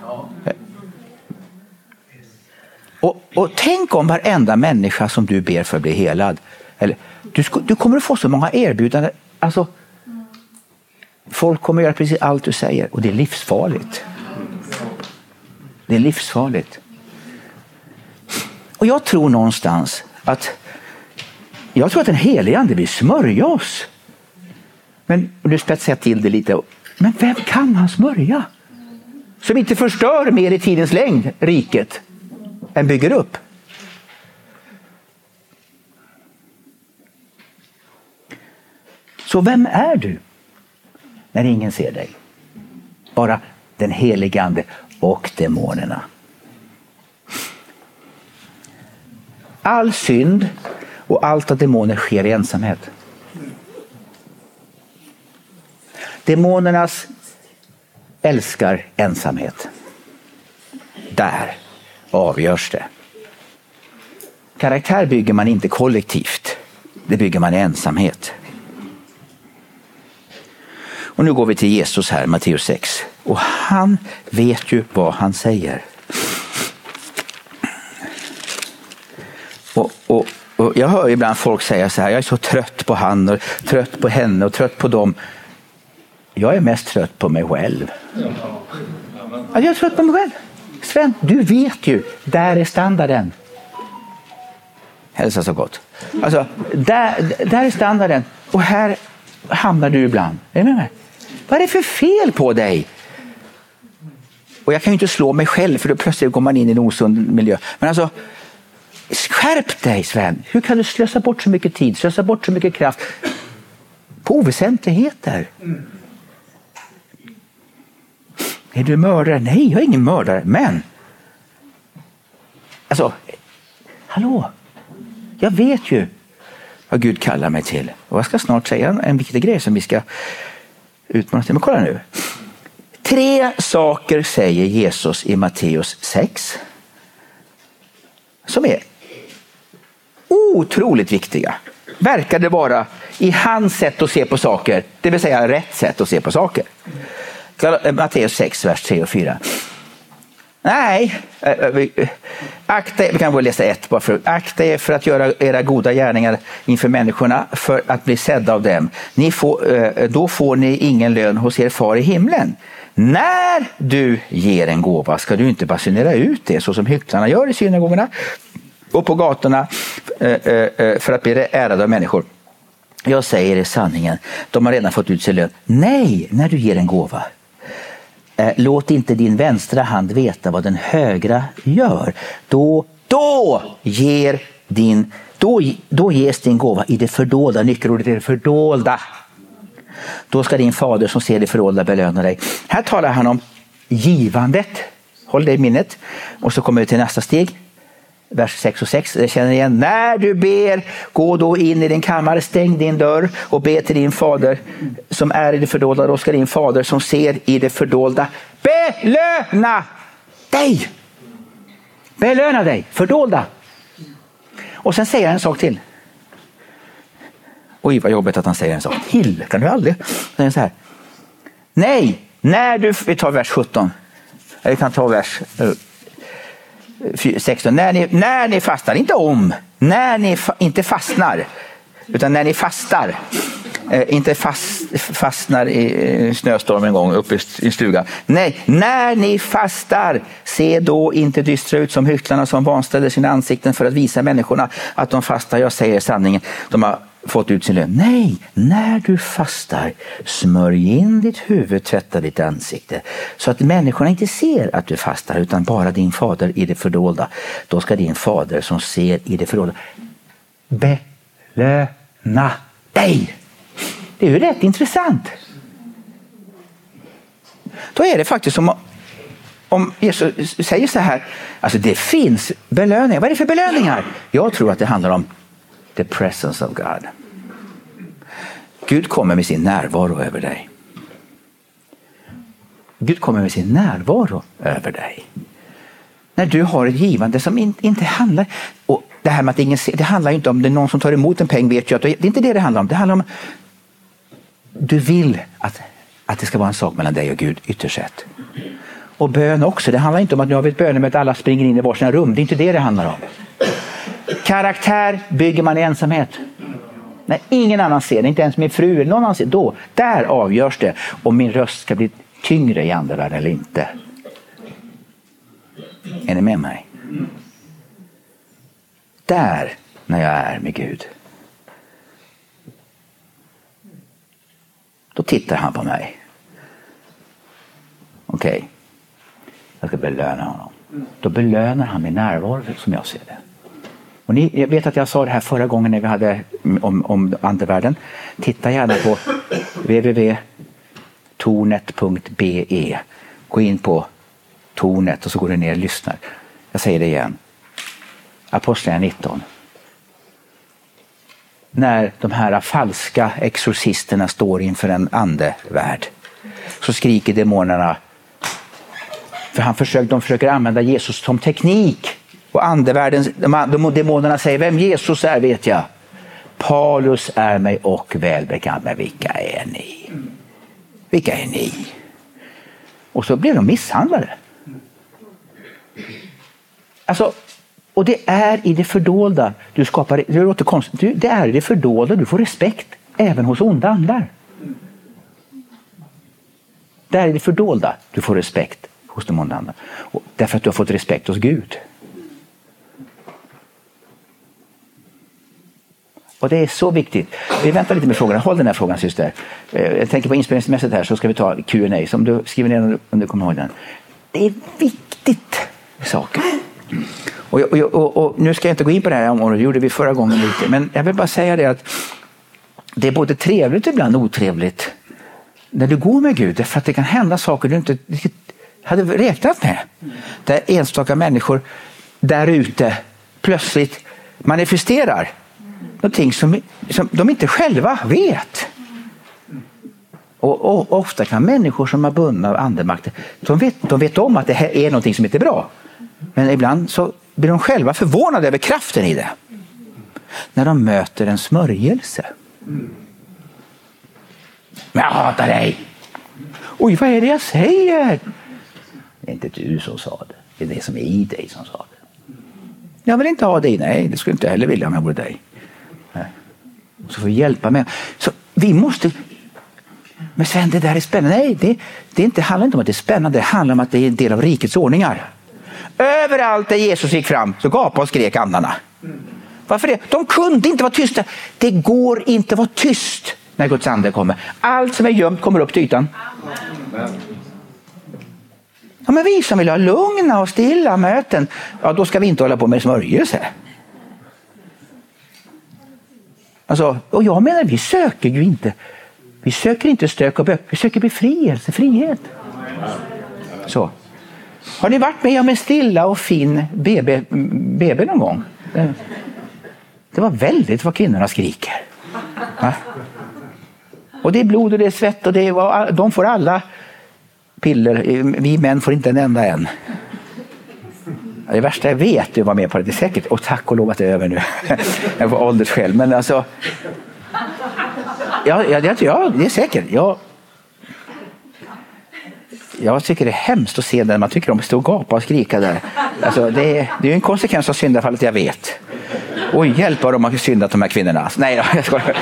Och tänk om varenda människa som du ber för blir helad. Eller, du kommer att få så många erbjudanden. Alltså, folk kommer att göra precis allt du säger. Och det är livsfarligt. Det är livsfarligt. Och jag tror någonstans att den helige ande vill smörja oss. Men nu spetsar jag till det lite. Men vem kan han smörja? Som inte förstör mer i tidens längd riket än bygger upp. Så vem är du när ingen ser dig? Bara den helige ande och demonerna. All synd och allt av demoner sker i ensamhet. Demonernas älskar ensamhet. Där avgörs det. Karaktär bygger man inte kollektivt. Det bygger man i ensamhet. Och nu går vi till Jesus här, Matteus 6. Och han vet ju vad han säger. Och jag hör ibland folk säga så här: jag är så trött på han och trött på henne och trött på dem. Jag är mest trött på mig själv. Jag är trött på mig själv. Sven, du vet ju, där är standarden. Hälsa så gott. Alltså, där är standarden. Och här hamnar du ibland. Är du med mig? Vad är det för fel på dig? Och jag kan ju inte slå mig själv, för då plötsligt går man in i en osund miljö. Men alltså, skärp dig, Sven. Hur kan du slösa bort så mycket tid, slösa bort så mycket kraft på oväsentligheter? Är du mördare? Nej, jag är ingen mördare. Men, alltså, hallå. Jag vet ju vad Gud kallar mig till. Och jag ska snart säga en viktig grej som vi ska utmana till. Men kolla nu. 3 saker säger Jesus i Matteus 6 som är otroligt viktiga. Verkar det vara i hans sätt att se på saker, det vill säga rätt sätt att se på saker. Matteus 6, vers 3 och 4. Nej, akta, vi kan bara läsa 1 bara för. Akta er för att göra era goda gärningar inför människorna för att bli sedda av dem. Då får ni ingen lön hos er far i himlen. När du ger en gåva ska du inte basunera ut det så som hycklarna gör i synagogorna och på gatorna för att bli ärade av människor. Jag säger i sanningen, de har redan fått ut sin lön. Nej, när du ger en gåva. Låt inte din vänstra hand veta vad den högra gör. Då ges din gåva i det fördolda. Nyckelordet är det fördolda. Då ska din fader som ser det fördolda belöna dig. Här talar han om givandet. Håll det i minnet. Och så kommer vi till nästa steg. Vers 6 och 6. Det känner igen. När du ber, gå då in i din kammare, stäng din dörr och be till din fader som är i det fördolda. Då ska din fader som ser i det fördolda belöna dig. Belöna dig. Fördolda. Och sen säger han en sak till. Oj, vad jobbigt att han säger en sak till. Kan du aldrig säga så här? Nej, när du... Vi tar vers 17. Eller vi kan ta vers 16. När ni fastar, inte om. När ni inte fastnar. Utan när ni fastar. Inte fastnar i snöstorm en gång uppe i stugan. Nej, när ni fastar, se då inte dystra ut som hycklarna som vanställer sina ansikten för att visa människorna att de fastar. Jag säger sanningen. De har fått ut sin lön. Nej, när du fastar, smörj in ditt huvud, tvätta ditt ansikte. Så att människorna inte ser att du fastar utan bara din fader i det fördolda. Då ska din fader som ser i det fördolda belöna dig. Det är ju rätt intressant. Då är det faktiskt som om Jesus säger så här. Alltså det finns belöningar. Vad är det för belöningar? Jag tror att det handlar om the presence of God. Gud kommer med sin närvaro över dig. Gud kommer med sin närvaro över dig. När du har ett givande som inte handlar... Och det här med att ingen ser, det handlar ju inte om det är någon som tar emot en peng, vet jag. Det är inte det handlar om. Det handlar om... Du vill att det ska vara en sak mellan dig och Gud ytterst sett. Och bön också. Det handlar inte om att nu har vi ett bönemöte att alla springer in i varsina rum. Det är inte det handlar om. Karaktär bygger man i ensamhet. När ingen annan ser det, inte ens min fru eller någon annan ser, där avgörs det om min röst ska bli tyngre i andevärlden eller inte. Är ni med mig? Där, när jag är med Gud, då tittar han på mig. Okej. Jag ska belöna honom. Då belönar han min närvaro som jag ser det. Och jag vet att jag sa det här förra gången när vi hade om andevärlden. Titta gärna på www.tornet.be. Gå in på Tornet och så går du ner och lyssnar. Jag säger det igen. Apostlagärningarna 19. När de här falska exorcisterna står inför en andevärld, så skriker demonerna. För de försöker använda Jesus som teknik Och andevärlden, de demonerna säger, vem Jesus är vet jag. Paulus är mig och välbekant. Men vilka är ni? Vilka är ni? Och så blev de misshandlade. Alltså, och det är i det fördolda du skapar, det låter konstigt, det är i det fördolda du får respekt även hos onda andar. Det är i det fördolda du får respekt hos de onda andar. Och därför att du har fått respekt hos Gud. Och det är så viktigt. Vi väntar lite med frågorna. Håll den här frågan, syster. Jag tänker på inspelningsmässigt här, så ska vi ta Q&A. Som du skriver ner om du kommer ihåg den. Det är viktigt saker. Och nu ska jag inte gå in på det här området. Det gjorde vi förra gången lite. Men jag vill bara säga det att det är både trevligt och ibland otrevligt när du går med Gud. För att det kan hända saker du inte hade räknat med. Där enstaka människor där ute plötsligt manifesterar någonting som de inte själva vet. Och ofta kan människor som är bundna av andemakter, de vet om att det här är någonting som inte är bra. Men ibland så blir de själva förvånade över kraften i det. När de möter en smörjelse. Men jag hatar dig. Oj, vad är det jag säger? Det är inte du som sa det. Det är det som är i dig som sa det. Jag vill inte ha dig. Nej, det skulle inte heller vilja om jag vore dig. Så får vi hjälpa med. Så vi måste... Men sen det där är spännande. Nej, det handlar inte om att det är spännande. Det handlar om att det är en del av rikets ordningar. Överallt där Jesus gick fram så gapade och skrek andarna. Varför det? De kunde inte vara tysta. Det går inte att vara tyst när Guds ande kommer. Allt som är gömt kommer upp till ytan. Ja, men vi som vill ha lugna och stilla möten, ja, då ska vi inte hålla på med smörjelse. Alltså, och jag menar, vi söker ju inte. Vi söker inte stök och bök. Vi söker befrielse, frihet. Så. Har ni varit med om en stilla och fin BB någon gång? Det var väldigt vad kvinnorna skriker. Va? Och det är blod och det är svett och de får alla piller. Vi män får inte en enda än. Det värsta jag vet, du var med på det säkert. Och tack och lov att det är över nu. Jag var åldersskäl. Men alltså... Ja, det är säkert. Jag tycker det är hemskt att se när man tycker om att stå och gapa och skrika där. Alltså, det är ju en konsekvens av syndafallet, jag vet. Oj, hjälp vad de har syndat, de här kvinnorna. Nej, jag skojar.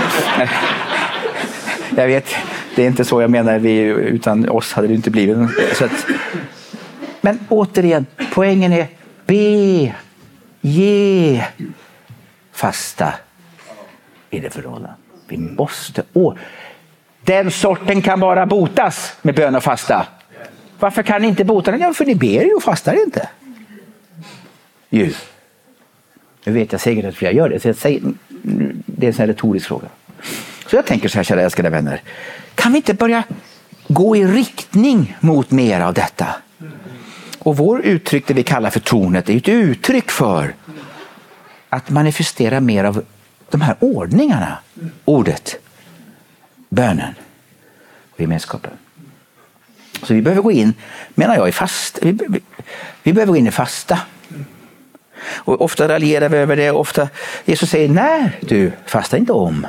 Jag vet, det är inte så jag menar. Utan oss hade det inte blivit. Så att, men återigen, poängen är be, ge, fasta i det förhållande. Vi måste... Den sorten kan bara botas med bön och fasta. Varför kan ni inte bota den? Ja, för ni ber ju och fastar inte. Nu vet jag säkert att jag gör det. Så det är en sån här retorisk fråga. Så jag tänker så här, kära älskade vänner. Kan vi inte börja gå i riktning mot mer av detta? Och vår uttryck, det vi kallar för tronet, är ett uttryck för att manifestera mer av de här ordningarna. Ordet, bönen och gemenskapen. Så vi behöver gå in, menar jag, i fasta. Vi behöver gå in i fasta. Och ofta raljerar vi över det. Ofta Jesus säger, när du fastar inte om.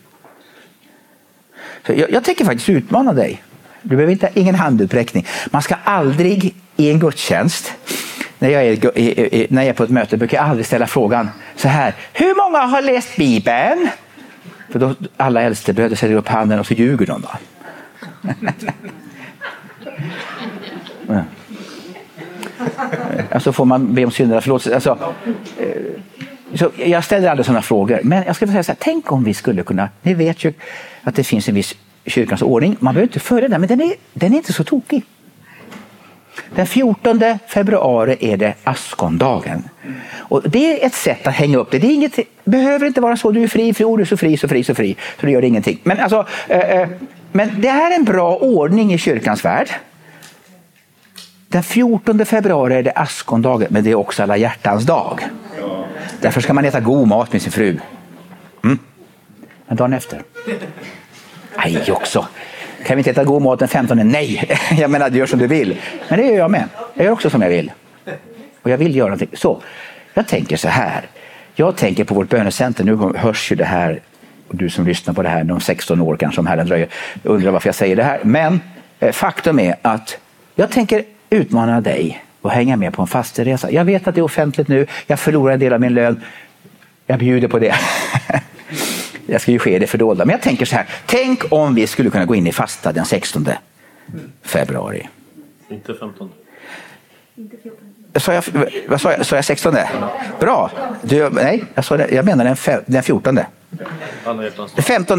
Så jag tänker faktiskt utmana dig. Du behöver inte ingen handuträckning. Man ska aldrig i en gudstjänst, när jag är på ett möte, brukar jag aldrig ställa frågan så här: hur många har läst Bibeln? För då alla äldstebröder sätter upp handen och så ljuger de. Alltså får man be om synderna förlåtelse. Alltså, så jag ställer aldrig sådana frågor. Men jag ska säga så här, tänk om vi skulle kunna... Ni vet ju att det finns en viss kyrkans ordning. Man behöver inte följa den, men den är inte så tokig. Den 14 februari är det askondagen. Och det är ett sätt att hänga upp det. Det behöver inte vara så. Du är fri, du är så fri. Så det gör det ingenting. Men, alltså, men det är en bra ordning i kyrkans värld. Den 14 februari är det askondagen, men det är också alla hjärtans dag. Därför ska man äta god mat med sin fru. Men dagen efter. Nej också. Kan vi inte äta god mat den 15? Nej, jag menar, du gör som du vill. Men det gör jag med. Jag gör också som jag vill. Och jag vill göra någonting. Så, Jag tänker så här. Jag tänker på vårt bönecenter. Nu hörs ju det här. Och du som lyssnar på det här om 16 år kanske, om Herren dröjer, undrar varför jag säger det här. Men faktum är att jag tänker utmana dig och hänga med på en fasteresa. Jag vet att det är offentligt nu. Jag förlorar en del av min lön. Jag bjuder på det. Jag ska ju ske det fördolda. Men jag tänker så här. Tänk om vi skulle kunna gå in i fasta den 16 februari. Inte 15. Sa jag 16? Bra. Nej, jag menar den 14. Den 15.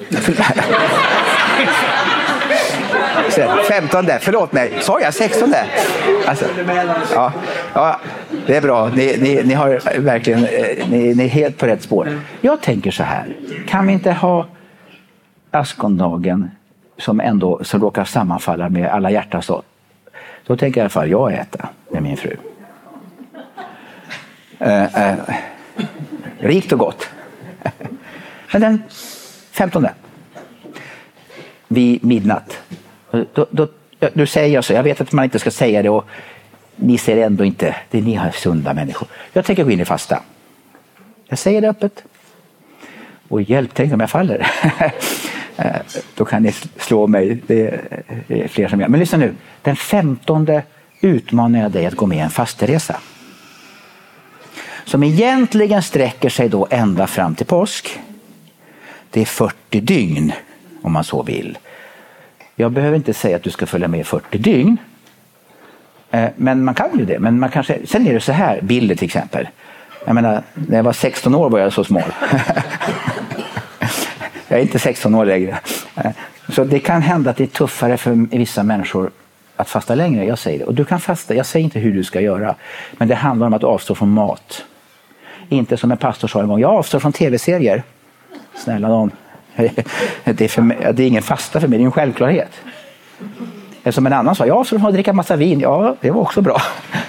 15, förlåt mig. Sa jag 16? Alltså, ja, det är bra. Ni har verkligen ni är helt på rätt spår. Jag tänker så här. Kan vi inte ha askondagen som råkar sammanfalla med alla hjärtas dag? Då tänker i alla fall jag äta med min fru. Rikt och gott. Men den 15 vid midnatt. Du säger jag så. Jag vet att man inte ska säga det och ni ser ändå inte. Det är ni har sunda människor. Jag tänker gå in i fasta. Jag säger det öppet. Och hjälp, tänk om jag faller. Då kan ni slå mig. Det är fler som jag. Men lyssna nu. Den 15 utmanar jag dig att gå med en fasteresa. Som egentligen sträcker sig då ända fram till påsk. Det är 40 dygn om man så vill. Jag behöver inte säga att du ska följa med 40 dygn. Men man kan ju det. Men man kanske, sen är det så här, bilder till exempel. Jag menar, när jag var 16 år var jag så smal. Jag är inte 16 år längre. Så det kan hända att det är tuffare för vissa människor att fasta längre. Jag säger det. Och du kan fasta, jag säger inte hur du ska göra. Men det handlar om att avstå från mat. Inte som en pastor sa en gång, jag avstår från tv-serier. Snälla någon. Det är ingen fasta för mig, det är en självklarhet. Som en annan sa, jag avstår från att dricka massa vin. Ja, det var också bra.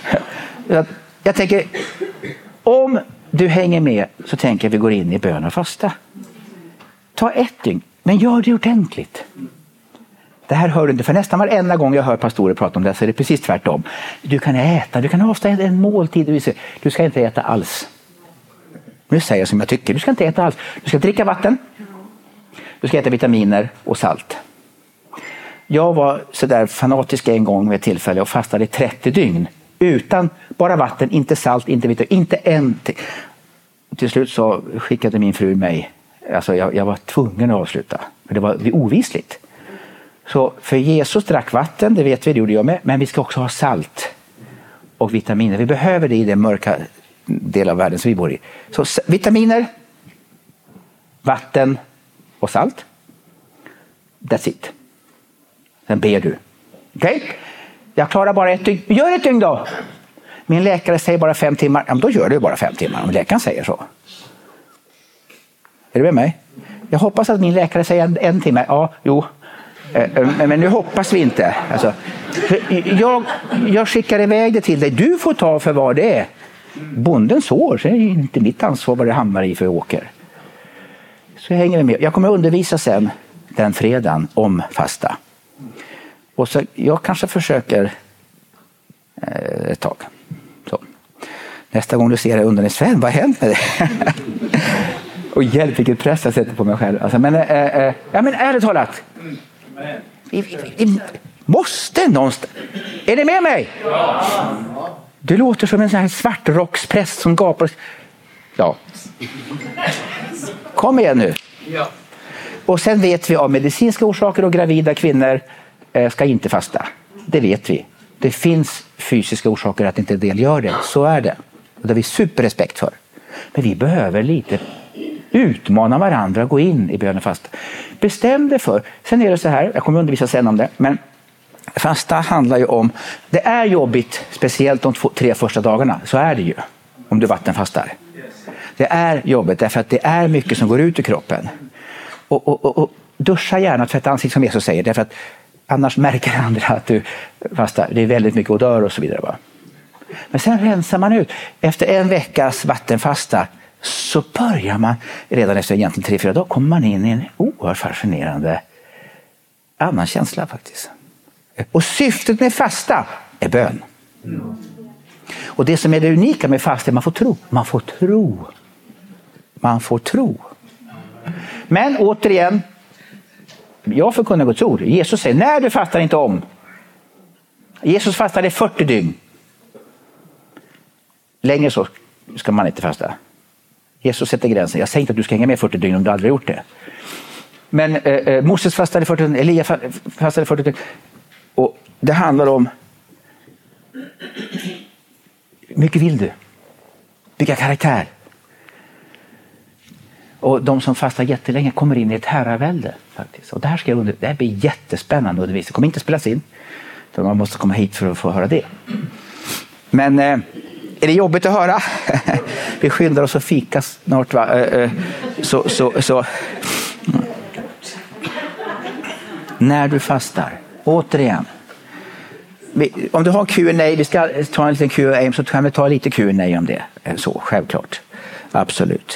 Jag tänker, om du hänger med så tänker vi går in i bön och fasta. Ta ett dygn, men gör det ordentligt. Det här hör du inte, för nästan varenda gång jag hör pastorer prata om det så är det precis tvärtom. Du kan äta, du kan avstå en måltid. Du ska inte äta alls. Nu säger jag som jag tycker, du ska inte äta alls. Du ska dricka vatten. Du ska äta vitaminer och salt. Jag var så där fanatisk en gång vid ett tillfälle och fastade i 30 dygn. Utan bara vatten, inte salt, inte vitaminer, inte en. Till slut så skickade min fru mig. Alltså jag var tvungen att avsluta. För det var ovisligt. Så för Jesus drack vatten, det vet vi, det gjorde jag med. Men vi ska också ha salt och vitaminer. Vi behöver det i den mörka del av världen som vi bor i. Så vitaminer, vatten och salt. That's it. Sen ber du. Okej? Jag klarar bara ett dygn. Gör ett dygn då! Min läkare säger bara 5 timmar. Ja, men då gör du bara 5 timmar om läkaren säger så. Är du med mig? Jag hoppas att min läkare säger 1 timme. Ja, jo. Men nu hoppas vi inte. Alltså, jag skickar iväg det till dig. Du får ta för vad det är. Bonden sår, så är det inte mitt ansvar vad det hamnar i för åker. Så jag hänger med. Jag kommer att undervisa sen den fredagen om fasta. Och så jag kanske försöker ett tag. Så. Nästa gång du ser det under en Sven, vad har hänt med det? Och hjälp vilket press jag sätter på mig själv. Alltså, men ärligt talat. Vi måste någonstans. Är ni med mig? Ja. Du låter som en sån här svartrockspräst som gapar. Ja. Kom igen nu. Ja. Och sen vet vi av medicinska orsaker och gravida kvinnor ska inte fasta. Det vet vi. Det finns fysiska orsaker att inte en del gör det. Så är det. Och det har vi superrespekt för. Men vi behöver lite utmana varandra och gå in i bön och fasta. Bestäm det för. Sen är det så här, jag kommer undervisa sen om det, men fasta handlar ju om, det är jobbigt, speciellt de 3 första dagarna, så är det ju, om du vattenfastar. Det är jobbigt därför att det är mycket som går ut ur kroppen. Och duscha gärna, tvätta ansiktet som Jesus säger, därför att annars märker andra att du fastar. Det är väldigt mycket odör och så vidare. Va? Men sen rensar man ut. Efter 1 veckas vattenfasta så börjar man, redan efter egentligen 3-4 dagar, kommer man in i en oerhört fascinerande annan känsla faktiskt. Och syftet med fasta är bön. Och det som är det unika med fasta är man får tro. Man får tro. Men återigen, jag förkunnar Guds ord. Jesus säger, när du fastar inte om. Jesus fastade 40 dygn. Längre så ska man inte fasta. Jesus sätter gränsen. Jag säger inte att du ska hänga med 40 dygn om du aldrig gjort det. Men Moses fastade 40 dygn, Elia fastade 40 dygn. Och det handlar om mycket vill du? Vilka karaktär? Och de som fastar jättelänge kommer in i ett herravälde faktiskt. Och det här blir jättespännande undervisning. Det kommer inte spelas in. Så man måste komma hit för att få höra det. Men är det jobbigt att höra? Vi skyndar oss att fika snart, va? Så. När du fastar, återigen. Om du har Q&A, vi ska ta en liten Q&A, så kan vi ta lite Q&A om det. Så, självklart. Absolut.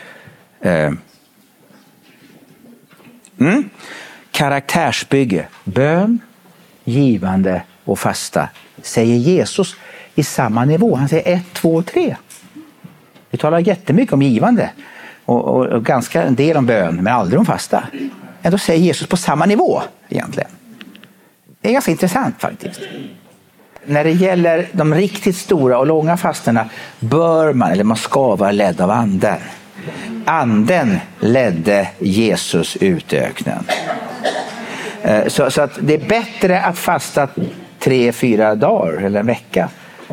Karaktärsbygge, bön, givande och fasta, säger Jesus i samma nivå. Han säger 1, 2, 3. Vi talar jättemycket om givande och ganska en del om bön, men aldrig om fasta. Ändå säger Jesus på samma nivå egentligen. Det är ganska intressant faktiskt. När det gäller de riktigt stora och långa fasterna man ska vara ledd av anden. Anden ledde Jesus ut i öknen. Så att det är bättre att fasta 3-4 dagar eller en vecka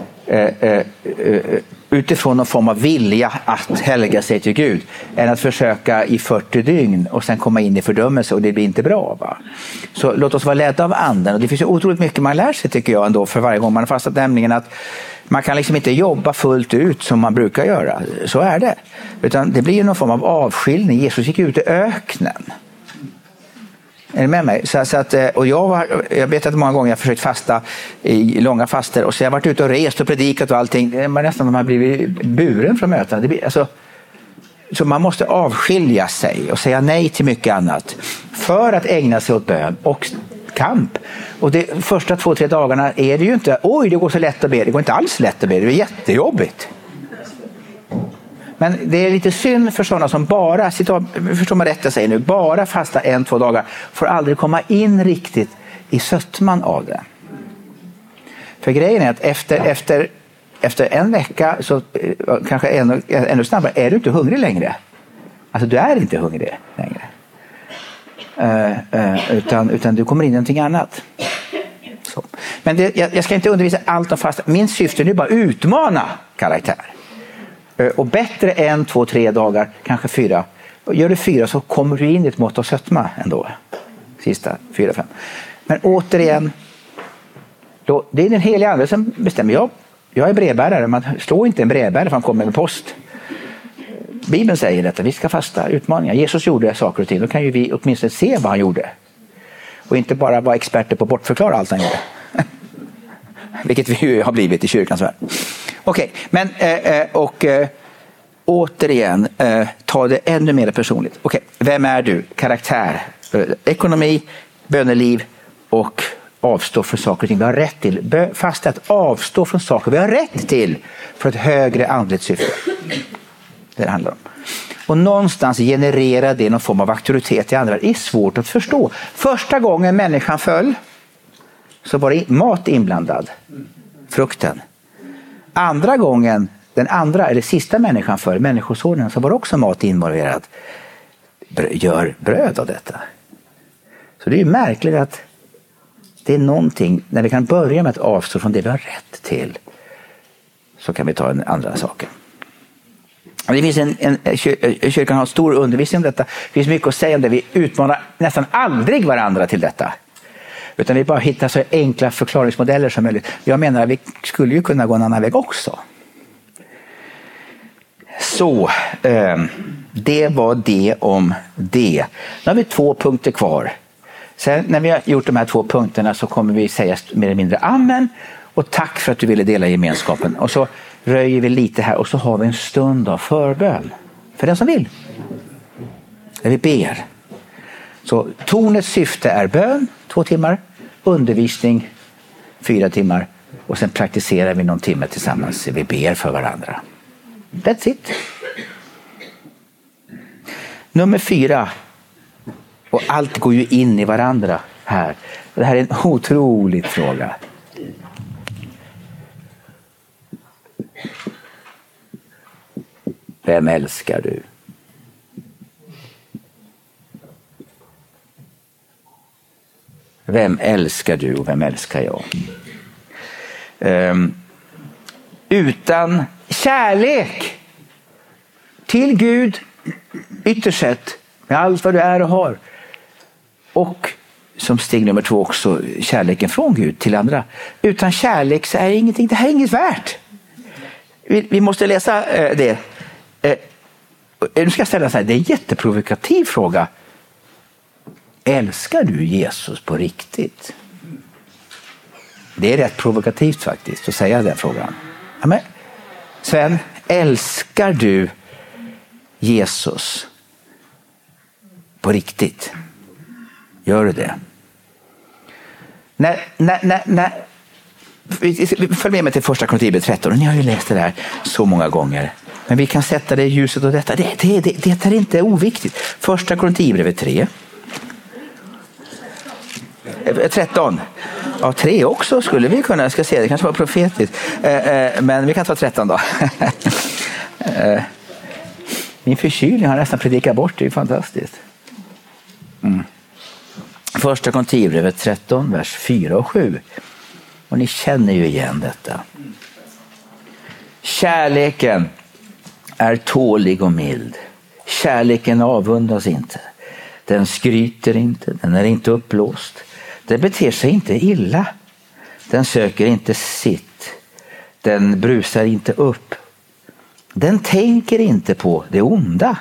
utifrån någon form av vilja att helga sig till Gud än att försöka i 40 dygn och sen komma in i fördömelse och det blir inte bra, va? Så låt oss vara ledda av anden, och det finns ju otroligt mycket man lär sig, tycker jag, ändå för varje gång man har fastat, nämligen att man kan liksom inte jobba fullt ut som man brukar göra, så är det, utan det blir ju någon form av avskiljning. Jesus gick ut i öknen. Är ni med mig? Så att, och jag vet att många gånger jag har försökt fasta i långa faster, och så jag har varit ute och rest och predikat och allting. Man nästan har blivit buren från mötena. Så man måste avskilja sig och säga nej till mycket annat för att ägna sig åt bön och kamp. Och de första 2-3 dagarna är det ju inte, det går så lätt att be. Det går inte alls lätt att be, det är jättejobbigt. Men det är lite synd för sådana som bara, förstår man rätt jag säger nu, bara fasta 1-2 dagar, får aldrig komma in riktigt i sötman av det. För grejen är att efter en vecka, så kanske ännu snabbare, är du inte hungrig längre. Alltså du är inte hungrig längre. Utan du kommer in i någonting annat. Så. Men jag ska inte undervisa allt om fasta. Min syfte är nu bara utmana karaktär. Och bättre 1, 2, 3 dagar, kanske 4. Gör du 4 så kommer du in i ett mått av sötma ändå. Sista 4-5. Men återigen, det är den heliga ande som bestämmer. Jag är brevbärare, man slår inte en brevbärare för han kommer med post. Bibeln säger detta, vi ska fasta utmaningar. Jesus gjorde saker och ting, då kan ju vi åtminstone se vad han gjorde. Och inte bara vara experter på att bortförklara allt han gjorde. Vilket vi ju har blivit i kyrkans värld. Okej, men återigen, ta det ännu mer personligt. Okej, vem är du? Karaktär, ekonomi, böneliv och avstå från saker och ting vi har rätt till. Fast att avstå från saker vi har rätt till för ett högre andligt syfte. Det handlar om. Och någonstans generera det någon form av auktoritet i andra. Det är svårt att förstå. Första gången människan föll så var det mat inblandad. Frukten. Andra gången, den andra eller sista människan föll, människosonen, så var det också mat involverad. Gör bröd av detta. Så det är ju märkligt att det är någonting, när vi kan börja med att avstå från det vi har rätt till, så kan vi ta en andra saker. Det finns kyrkan har stor undervisning om detta. Det finns mycket att säga om det. Vi utmanar nästan aldrig varandra till detta. Utan vi bara hittar så enkla förklaringsmodeller som möjligt. Jag menar att vi skulle ju kunna gå en annan väg också. Så, det var det om det. Nu har vi 2 punkter kvar. Sen när vi har gjort de här 2 punkterna så kommer vi säga mer eller mindre amen. Och tack för att du ville dela gemenskapen. Och så röjer vi lite här och så har vi en stund av förbön. För den som vill. Där vi ber. Så tornets syfte är bön 2 timmar. Undervisning 4 timmar. Och sen praktiserar vi någon timme tillsammans. Vi ber för varandra. That's it. Nummer 4. Och allt går ju in i varandra här. Det här är en otrolig fråga. Vem älskar du? Vem älskar du och vem älskar jag? Utan kärlek till Gud ytterst sett, med allt vad du är och har, och som steg nummer 2 också kärleken från Gud till andra. Utan kärlek så är ingenting, det här är inget värt. Vi måste läsa det. Nu ska jag ställa så här, det är en jätteprovokativ fråga. Älskar du Jesus på riktigt? Det är rätt provokativt faktiskt att säga den frågan. Ja, men Sven, älskar du Jesus på riktigt? Gör du det? När följ med mig till första Korinthierbrevet 13. Ni har ju läst det där så många gånger. Men vi kan sätta det i ljuset och detta. Det är inte oviktigt. Första Korinthierbrevet 13. Ja, 3 också skulle vi kunna. Jag ska se, det kanske var profetiskt. Men vi kan ta 13 då. Min förkylning har nästan predikat bort. Det är fantastiskt. Första Korinthierbrevet 13, vers 4 och 7. Och ni känner ju igen detta. Kärleken är tålig och mild. Kärleken avundas inte. Den skryter inte. Den är inte uppblåst. Den beter sig inte illa. Den söker inte sitt. Den brusar inte upp. Den tänker inte på det onda.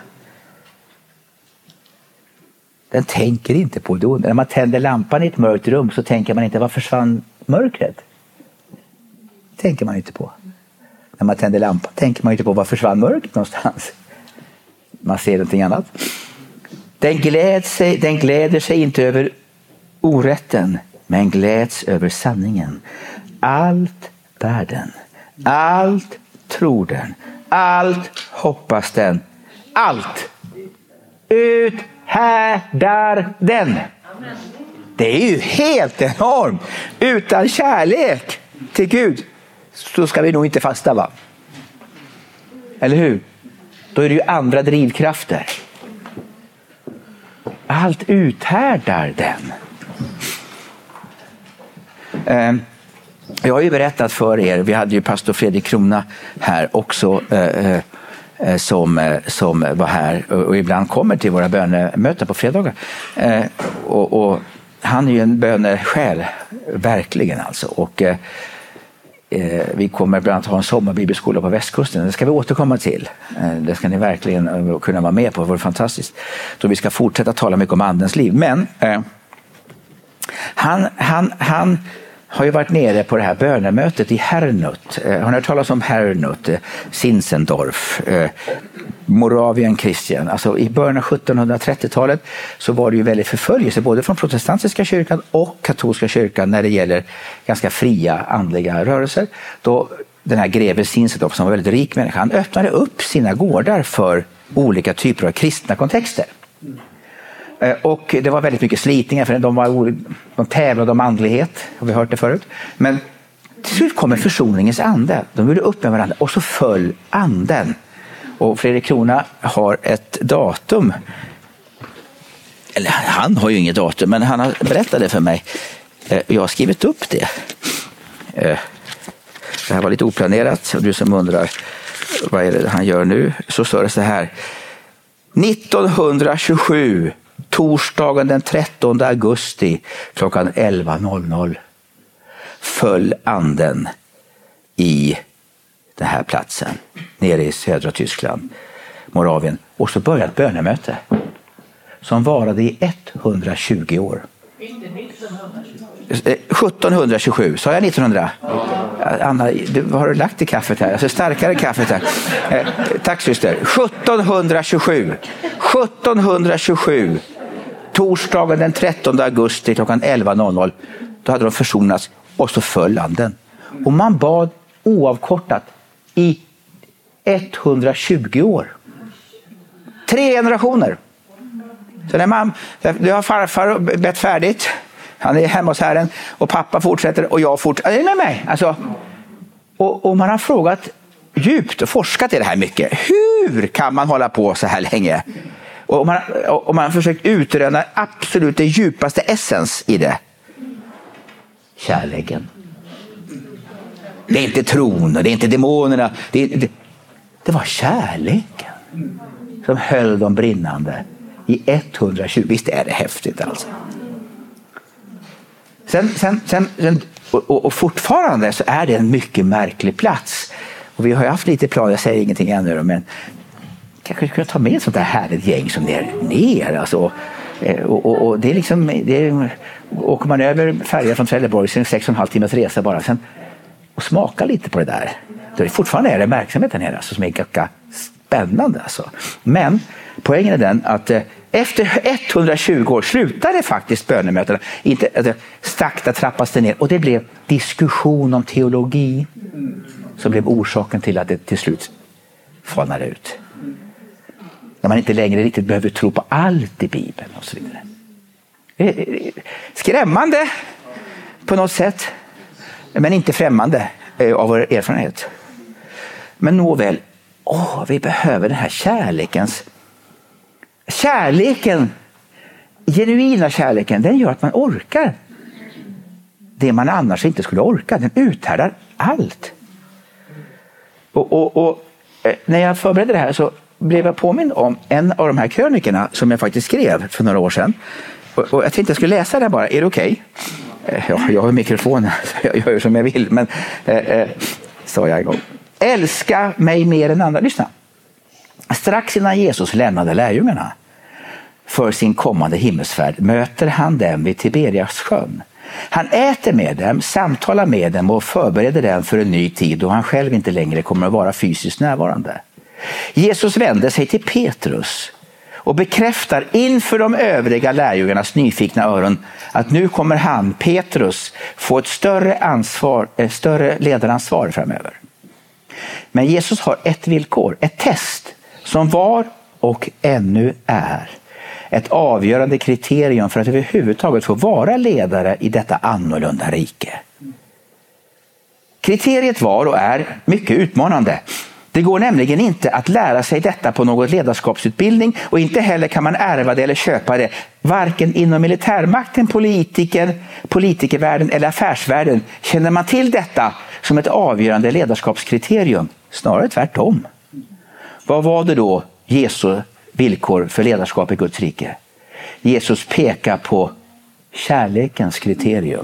Den tänker inte på det onda. När man tänder lampan i ett mörkt rum så tänker man inte, vad försvann mörkret? Det tänker man inte på. När man tänder lampan tänker man inte på, vad försvann mörkret någonstans? Man ser någonting annat. Den gläder sig inte över orätten, men gläds över sanningen. Allt bär den. Allt tror den. Allt hoppas den. Allt uthärdar den. Det är ju helt enormt. Utan kärlek till Gud så ska vi nog inte fasta, va? Eller hur? Då är det ju andra drivkrafter. Allt uthärdar den. Jag har ju berättat för er, vi hade ju pastor Fredrik Krona här också som var här och ibland kommer till våra bönemöten på fredagar. Och han är ju en bönesjäl, verkligen alltså. Och vi kommer bland annat ha en sommarbibelskola på västkusten. Det ska vi återkomma till. Det ska ni verkligen kunna vara med på. Det var fantastiskt. Då vi ska fortsätta tala mycket om andens liv. Men han har ju varit nere på det här bönemötet i Herrnhut. Har ni hört talas om Herrnhut? Zinzendorf. Moravien Christian. Alltså i början av 1730-talet så var det ju väldigt förföljelse både från protestantiska kyrkan och katolska kyrkan när det gäller ganska fria andliga rörelser. Då den här greve Zinzendorf som var väldigt rik människa, han öppnade upp sina gårdar för olika typer av kristna kontexter. Och det var väldigt mycket slitningar för de tävlade om andlighet, har vi hört det förut. Men till slut kommer försoningens ande. De ville upp med varandra och så föll anden. Och Fredrik Krona har ett datum. Eller han har ju inget datum, men han har berättat det för mig. Jag har skrivit upp det. Det här var lite oplanerat. Och du som undrar vad är det han gör nu, så står det så här. 1927, torsdagen den 13 augusti klockan 11.00 föll anden i den här platsen nere i södra Tyskland, Moravien. Och så började ett bönemöte som varade i 120 år. 1727, sa jag 1900? Anna, har du lagt i kaffet här? Alltså starkare kaffet här. Tack syster. 1727, torsdagen den 13 augusti klockan 11.00, då hade de försonats och så föll anden. Och man bad oavkortat i 120 år. 3 generationer. Så när har farfar bett färdigt, han är hemma hos Herren, och pappa fortsätter och jag fortsätter med mig. Alltså, och man har frågat djupt och forskat i det här mycket. Hur kan man hålla på så här länge? Och man har försökt utröna absolut det djupaste essens i det. Kärleken. Det är inte tron och det är inte demonerna. Det var kärleken som höll dem brinnande i 120. Visst är det häftigt alltså. Sen, och fortfarande så är det en mycket märklig plats. Och vi har ju haft lite plan, jag säger ingenting ännu, men kanske kunna ta med ett sånt där härligt gäng som det är ner. Alltså. Och det är liksom, åker man över färjan från Trelleborg, sen 6,5 timmars resa bara, sen, och smaka lite på det där. Då är det fortfarande är det verksamheten här alltså, som är ganska spännande. Alltså. Men poängen är den att efter 120 år slutade faktiskt bönemötena. Inte sakta trappas det ner. Och det blev diskussion om teologi som blev orsaken till att det till slut falnade ut. När man inte längre riktigt behöver tro på allt i Bibeln och så vidare. Skrämmande på något sätt. Men inte främmande av vår erfarenhet. Men nåväl, vi behöver den här kärleken, genuina kärleken, den gör att man orkar det man annars inte skulle orka. Den uthärdar allt. Och när jag förberedde det här så blev jag påmind om en av de här krönikerna som jag faktiskt skrev för några år sedan. Och jag tänkte jag skulle läsa det bara. Är det okej? Ja, jag har mikrofonen så jag gör som jag vill. Men sa jag en gång. Älska mig mer än andra. Lyssna. Strax innan Jesus lämnade lärjungarna för sin kommande himmelsfärd möter han dem vid Tiberias sjön. Han äter med dem, samtalar med dem och förbereder dem för en ny tid då han själv inte längre kommer att vara fysiskt närvarande. Jesus vände sig till Petrus och bekräftar inför de övriga lärjungarnas nyfikna öron att nu kommer han, Petrus, få ett större ledaransvar framöver. Men Jesus har ett villkor, ett test som var och ännu är ett avgörande kriterium för att överhuvudtaget få vara ledare i detta annorlunda rike. Kriteriet var och är mycket utmanande. Det går nämligen inte att lära sig detta på någon ledarskapsutbildning och inte heller kan man ärva det eller köpa det. Varken inom militärmakten, politikervärlden eller affärsvärlden känner man till detta som ett avgörande ledarskapskriterium. Snarare tvärtom. Vad var det då Jesu villkor för ledarskap i Guds rike? Jesus pekar på kärlekens kriterium.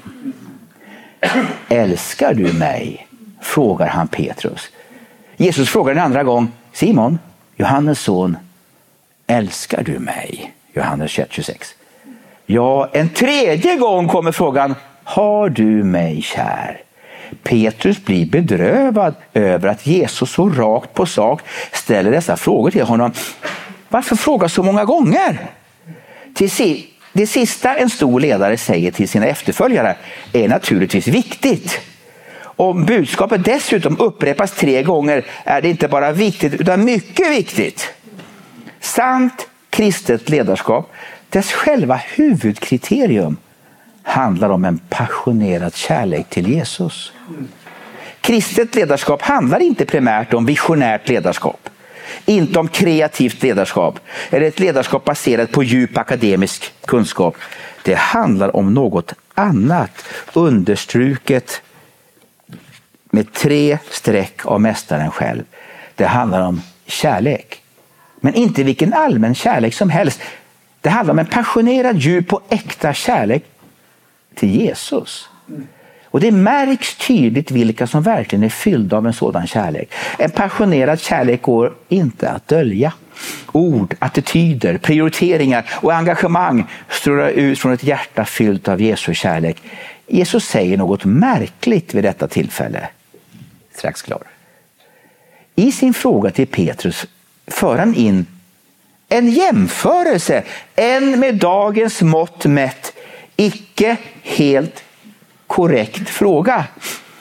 Älskar du mig? Frågar han Petrus. Jesus frågar en andra gång, Simon, Johannes son, älskar du mig? Johannes 21:26. Ja, en tredje gång kommer frågan, har du mig kär? Petrus blir bedrövad över att Jesus så rakt på sak ställer dessa frågor till honom. Varför fråga så många gånger? Det sista en stor ledare säger till sina efterföljare är naturligtvis viktigt. Om budskapet dessutom upprepas 3 gånger är det inte bara viktigt utan mycket viktigt. Sant kristet ledarskap, dess själva huvudkriterium, handlar om en passionerad kärlek till Jesus. Kristet ledarskap handlar inte primärt om visionärt ledarskap. Inte om kreativt ledarskap eller ett ledarskap baserat på djup akademisk kunskap. Det handlar om något annat, understruket med 3 streck av mästaren själv. Det handlar om kärlek. Men inte vilken allmän kärlek som helst. Det handlar om en passionerad, djup och äkta kärlek till Jesus. Och det märks tydligt vilka som verkligen är fyllda av en sådan kärlek. En passionerad kärlek går inte att dölja. Ord, attityder, prioriteringar och engagemang strålar ut från ett hjärta fyllt av Jesu kärlek. Jesus säger något märkligt vid detta tillfälle. Strax klar. I sin fråga till Petrus för han in en jämförelse. En med dagens mått mätt icke helt korrekt fråga.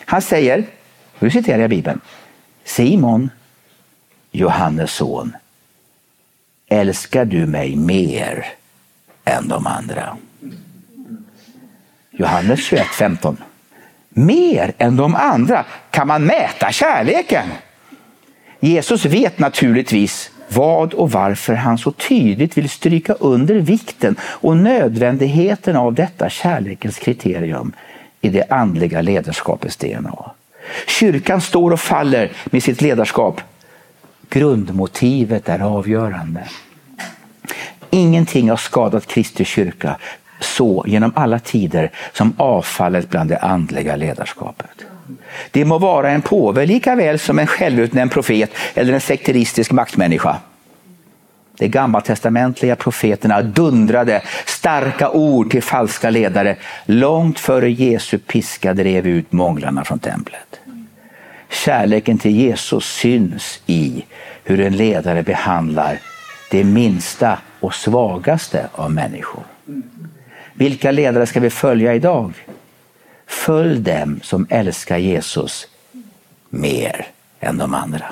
Han säger, nu citerar jag Bibeln: Simon, Johannes son, älskar du mig mer än de andra? Johannes 21:15. Mer än de andra. Kan man mäta kärleken? Jesus vet naturligtvis vad och varför han så tydligt vill stryka under vikten och nödvändigheten av detta kärlekens kriterium i det andliga ledarskapets DNA. Kyrkan står och faller med sitt ledarskap. Grundmotivet är avgörande. Ingenting har skadat Kristi kyrka så genom alla tider som avfallet bland det andliga ledarskapet. Det må vara en påve lika väl som en självutnämnd profet eller en sekteristisk maktmänniska. De gammaltestamentliga profeterna dundrade starka ord till falska ledare långt före Jesu piska drev ut månglarna från templet. Kärleken till Jesus syns i hur en ledare behandlar det minsta och svagaste av människor. Vilka ledare ska vi följa idag? Följ dem som älskar Jesus mer än de andra.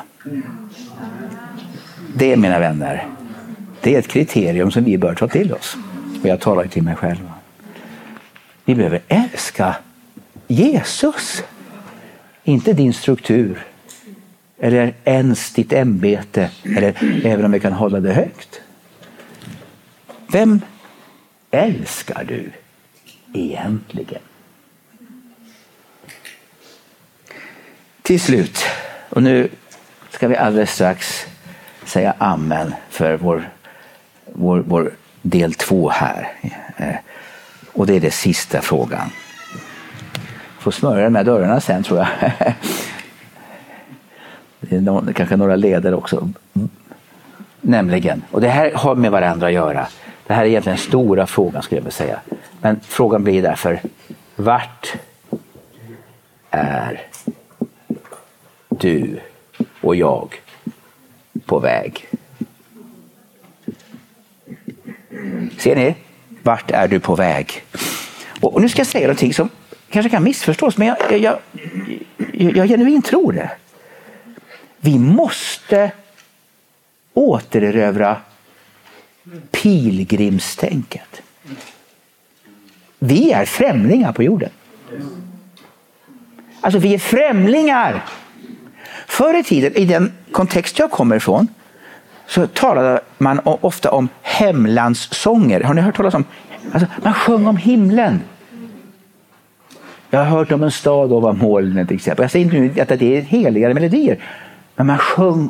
Det, mina vänner, det är ett kriterium som vi bör ta till oss. Och jag talar till mig själv. Vi behöver älska Jesus. Inte din struktur. Eller ens ditt ämbete. Eller även om vi kan hålla det högt. Vem älskar du egentligen? Till slut. Och nu ska vi alldeles strax säga amen för vår del 2 här. Och det är den sista frågan. Får smörja de här dörrarna sen, tror jag. Det är kanske några ledare också. Nämligen, och det här har med varandra att göra. Det här är egentligen den stora frågan, skulle jag vilja säga. Men frågan blir därför: vart är du och jag på väg? Ser ni? Vart är du på väg? Och nu ska jag säga någonting som kanske kan missförstås, men jag genuint tror det. Vi måste återerövra pilgrimstänket. Vi är främlingar på jorden. Alltså vi är främlingar. Förr i tiden, i den kontext jag kommer ifrån, så talade man ofta om hemlandssånger. Har ni hört talas om? Alltså, man sjöng om himlen. Jag har hört om en stad ovan molnen till exempel. Jag säger inte att det är heligare melodier. Men man sjöng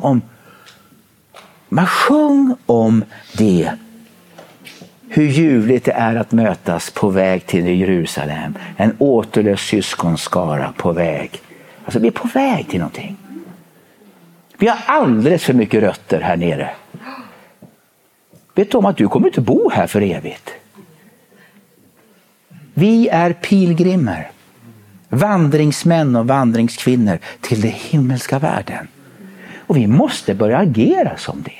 om det. Hur ljuvligt det är att mötas på väg till Jerusalem. En återlös syskonskara på väg. Alltså vi är på väg till någonting. Vi har alldeles för mycket rötter här nere. Vet du om att du kommer inte bo här för evigt? Vi är pilgrimer. Vandringsmän och vandringskvinnor till den himmelska världen. Och vi måste börja agera som det.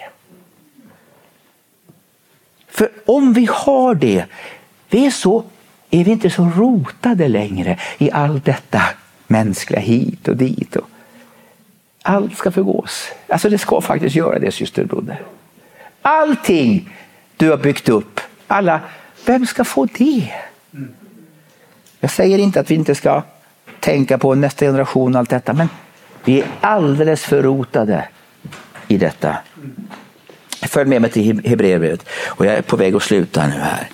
För om vi har det, är vi inte så rotade längre i allt detta mänskliga hit och dit. Och allt ska förgås. Alltså det ska faktiskt göra det, systerbroder. Allting du har byggt upp, vem ska få det? Jag säger inte att vi inte ska tänka på nästa generation och allt detta, men vi är alldeles för rotade i detta. Följ med mig till Hebreerbrevet och jag är på väg att sluta nu här.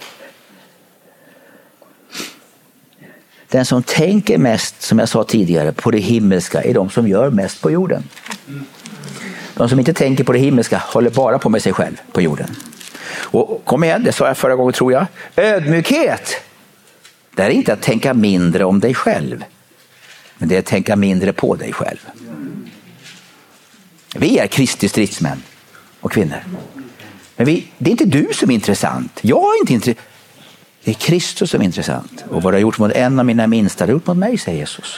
Den som tänker mest, som jag sa tidigare, på det himmelska är de som gör mest på jorden. De som inte tänker på det himmelska håller bara på med sig själv på jorden. Och kom igen, det sa jag förra gången tror jag. Ödmjukhet! Det är inte att tänka mindre om dig själv. Men det är att tänka mindre på dig själv. Vi är Kristi stridsmän och kvinnor. Men det är inte du som är intressant. Jag är inte intressant. Det är Kristus som är intressant. Och vad du har gjort mot en av mina minsta, du har gjort mot mig, säger Jesus.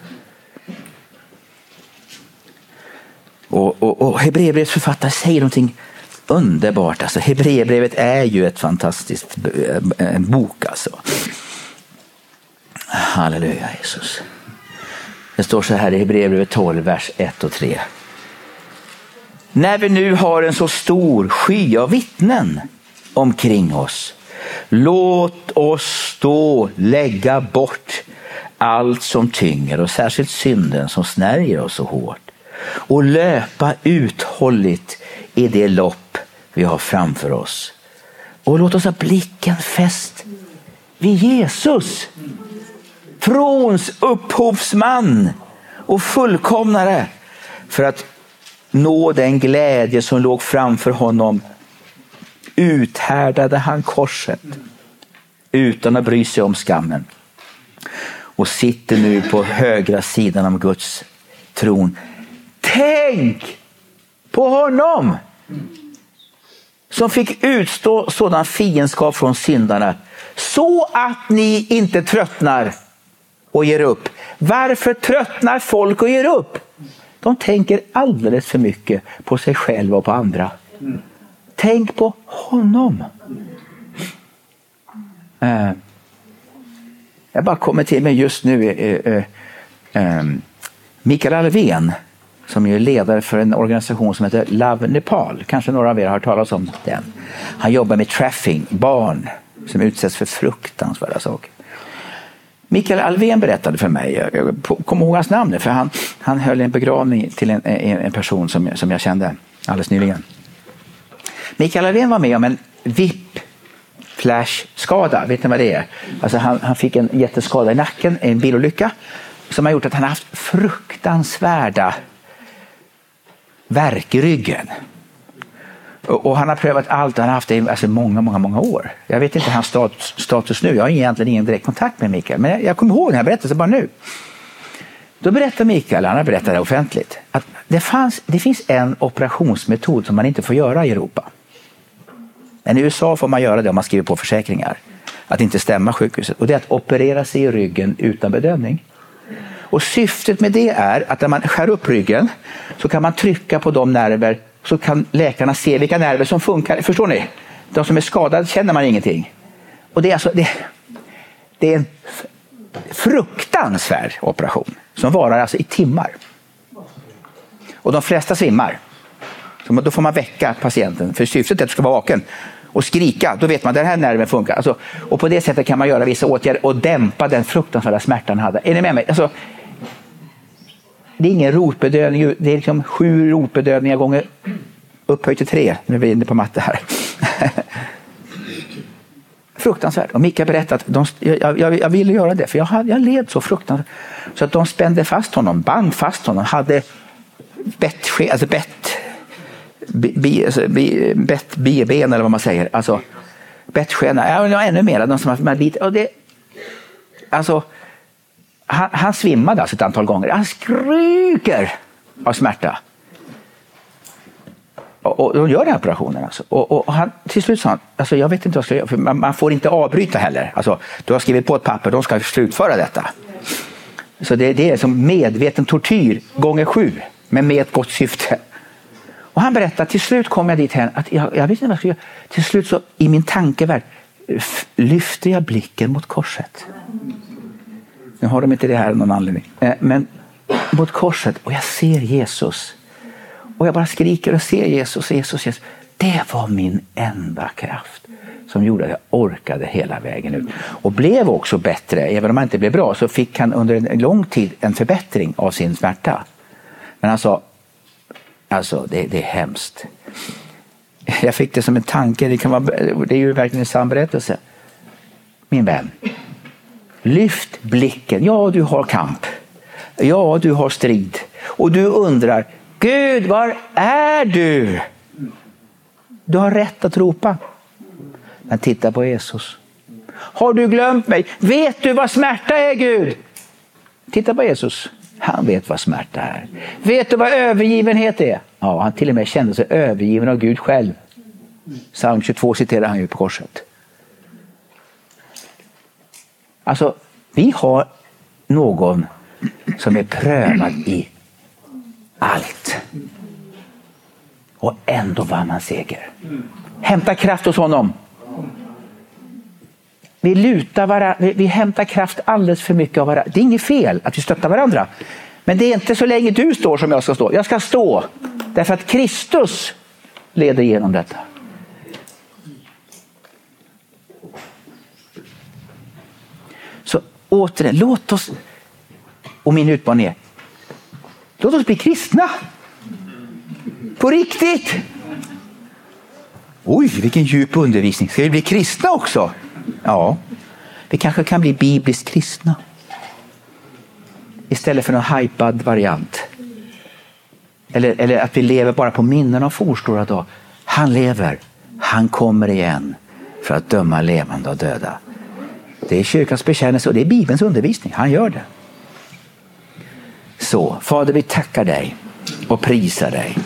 Och Hebreerbrevets författare säger någonting underbart. Alltså, Hebreerbrevet är ju ett fantastiskt en bok. Alltså. Halleluja, Jesus. Det står så här i Hebreerbrevet 12, vers 1 och 3. När vi nu har en så stor sky av vittnen omkring oss, låt oss då lägga bort allt som tynger och särskilt synden som snärjer oss så hårt och löpa uthålligt i det lopp vi har framför oss. Och låt oss ha blicken fäst vid Jesus, trons upphovsman och fullkomnare, för att nå den glädje som låg framför honom. Uthärdade han korset utan att bry sig om skammen och sitter nu på högra sidan om Guds tron. Tänk på honom som fick utstå sådan fiendskap från syndarna, så att ni inte tröttnar och ger upp. Varför tröttnar folk och ger upp? De tänker alldeles för mycket på sig själva och på andra. Tänk på honom. Jag bara kommer till mig just nu Mikael Alvén, som är ledare för en organisation som heter Love Nepal. Kanske några av er har hört talas om den. Han jobbar med trafficking, barn som utsätts för fruktansvärda saker. Mikael Alvén berättade för mig, jag kommer ihåg hans namn, för han höll en begravning till en person som jag kände alldeles nyligen. Mikael Alvén var med om en whiplash-skada. Vet ni vad det är? Alltså han fick en jätteskada i nacken, en bilolycka, som har gjort att han har haft fruktansvärda värk i ryggen. Och han har prövat allt, han har haft det alltså många år. Jag vet inte hans status nu, jag har egentligen ingen direkt kontakt med Mikael, men jag kommer ihåg den här berättelsen bara nu. Då berättar Mikael, han har berättat det offentligt, att det finns en operationsmetod som man inte får göra i Europa. Men i USA får man göra det om man skriver på försäkringar. Att inte stämma sjukhuset. Och det är att operera sig i ryggen utan bedövning. Och syftet med det är att när man skär upp ryggen så kan man trycka på de nerver, så kan läkarna se vilka nerver som funkar. Förstår ni? De som är skadade känner man ingenting. Och det är alltså det är en fruktansvärd operation som varar alltså i timmar. Och de flesta svimmar. Så då får man väcka patienten, för syftet är att du ska vara vaken och skrika. Då vet man att den här nerven funkar. Alltså, och på det sättet kan man göra vissa åtgärder och dämpa den fruktansvärda smärtan han hade. Är ni med mig? Alltså, det är ingen rotbedövning. Det är liksom 7 rotbedövningar gånger upphöjt till 3. Nu är vi inne på matte här. Fruktansvärt. Och Mika berättade att jag ville göra det, för jag led så fruktansvärt. Så att de spände fast honom, band fast honom, hade bieben eller vad man säger, alltså bettskena, ännu mer, de som har lite, och det, alltså han svimmade alltså ett antal gånger, han skriker av smärta, och de gör den här operationen alltså. Och han, till slut sa han, alltså jag vet inte vad jag ska göra, för man får inte avbryta heller, alltså du har skrivit på ett papper, de ska slutföra detta, så det är som medveten tortyr gånger 7, men med ett gott syfte. Och han berättade, till slut kom jag dit här att jag vet inte vad jag ska göra. Till slut så i min tankevärld lyfter jag blicken mot korset. Nu har de inte det här av någon anledning. Men mot korset, och jag ser Jesus. Och jag bara skriker och ser Jesus. Det var min enda kraft som gjorde att jag orkade hela vägen ut. Och blev också bättre, även om han inte blev bra, så fick han under en lång tid en förbättring av sin smärta. Men han sa, alltså det är hemskt. Jag fick det som en tanke, det är ju verkligen en sann berättelse. Min vän, lyft blicken. Ja, du har kamp. Ja, du har strid. Och du undrar, Gud, var är du? Du har rätt att ropa. Men titta på Jesus. Har du glömt mig? Vet du vad smärta är, Gud? Titta på Jesus. Han vet vad smärta är. Vet du vad övergivenhet är? Ja, han till och med kände sig övergiven av Gud själv. Psalm 22 citerar han ju på korset. Alltså, vi har någon som är prövad i allt. Och ändå vann han seger. Hämta kraft hos honom. Vi lutar varandra, vi hämtar kraft alldeles för mycket av varandra. Det är inget fel att vi stöttar varandra. Men det är inte så länge du står som jag ska stå. Jag ska stå därför att Kristus leder igenom detta. Så återigen, låt oss, och min utmaning är, låt oss bli kristna. På riktigt. Oj, vilken djup undervisning. Ska vi bli kristna också? Ja, vi kanske kan bli bibliskt kristna. Istället för någon hypad variant. Eller att vi lever bara på minnen av forstora dag. Han lever. Han kommer igen för att döma levande och döda. Det är kyrkans bekännelse och det är Bibelns undervisning. Han gör det. Så, Fader, vi tackar dig och prisar dig.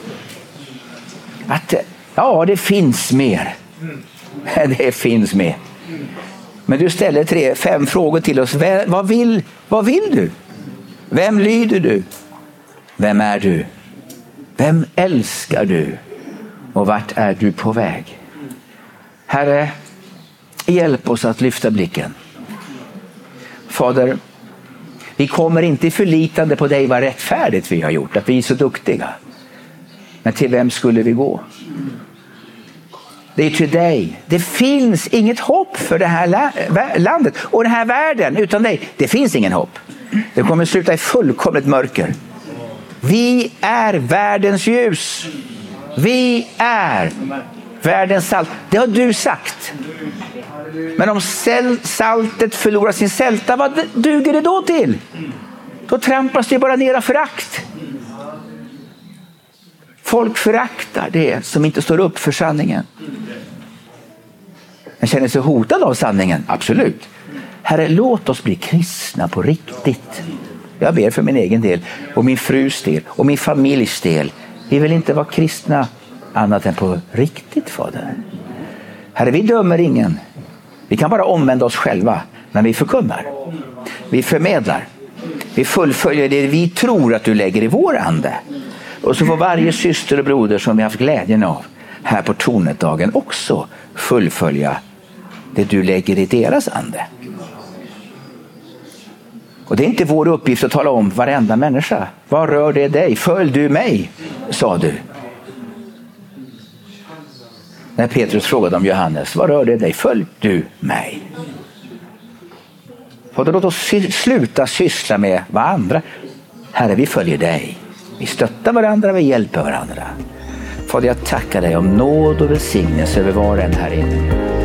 Att, ja, det finns mer. Det finns mer. Men du ställer 3-5 frågor till oss. Vad vill du? Vem lyder du? Vem är du? Vem älskar du? Och vart är du på väg? Herre, hjälp oss att lyfta blicken. Fader, vi kommer inte förlitande på dig vad rättfärdigt vi har gjort, att vi är så duktiga. Men till vem skulle vi gå? Det är till dig. Det finns inget hopp för det här landet och den här världen utan dig. Det finns ingen hopp. Det kommer sluta i fullkomligt mörker. Vi är världens ljus. Vi är världens salt. Det har du sagt. Men om saltet förlorar sin sälta, vad duger det då till? Då trampas det bara ner av förakt. Folk föraktar det som inte står upp för sanningen. Man känner sig hotad av sanningen, absolut. Herre, låt oss bli kristna på riktigt. Jag ber för min egen del och min frus del och min familjs del. Vi vill inte vara kristna annat än på riktigt, Fader. Herre, vi dömer ingen. Vi kan bara omvända oss själva, men vi förkunnar. Vi förmedlar. Vi fullföljer det vi tror att du lägger i vår ande. Och så får varje syster och broder som vi har haft glädjen av här på Tornetdagen också fullfölja det du lägger i deras ande. Och det är inte vår uppgift att tala om varenda människa. Vad rör det dig? Följ du mig, sa du. När Petrus frågade om Johannes, vad rör det dig? Följ du mig. Och då låt oss sluta syssla med vad andra. Herre, vi följer dig. Vi stöttar varandra, vi hjälper varandra. Fader, jag tackar dig om nåd och välsignelse över var och en här inne.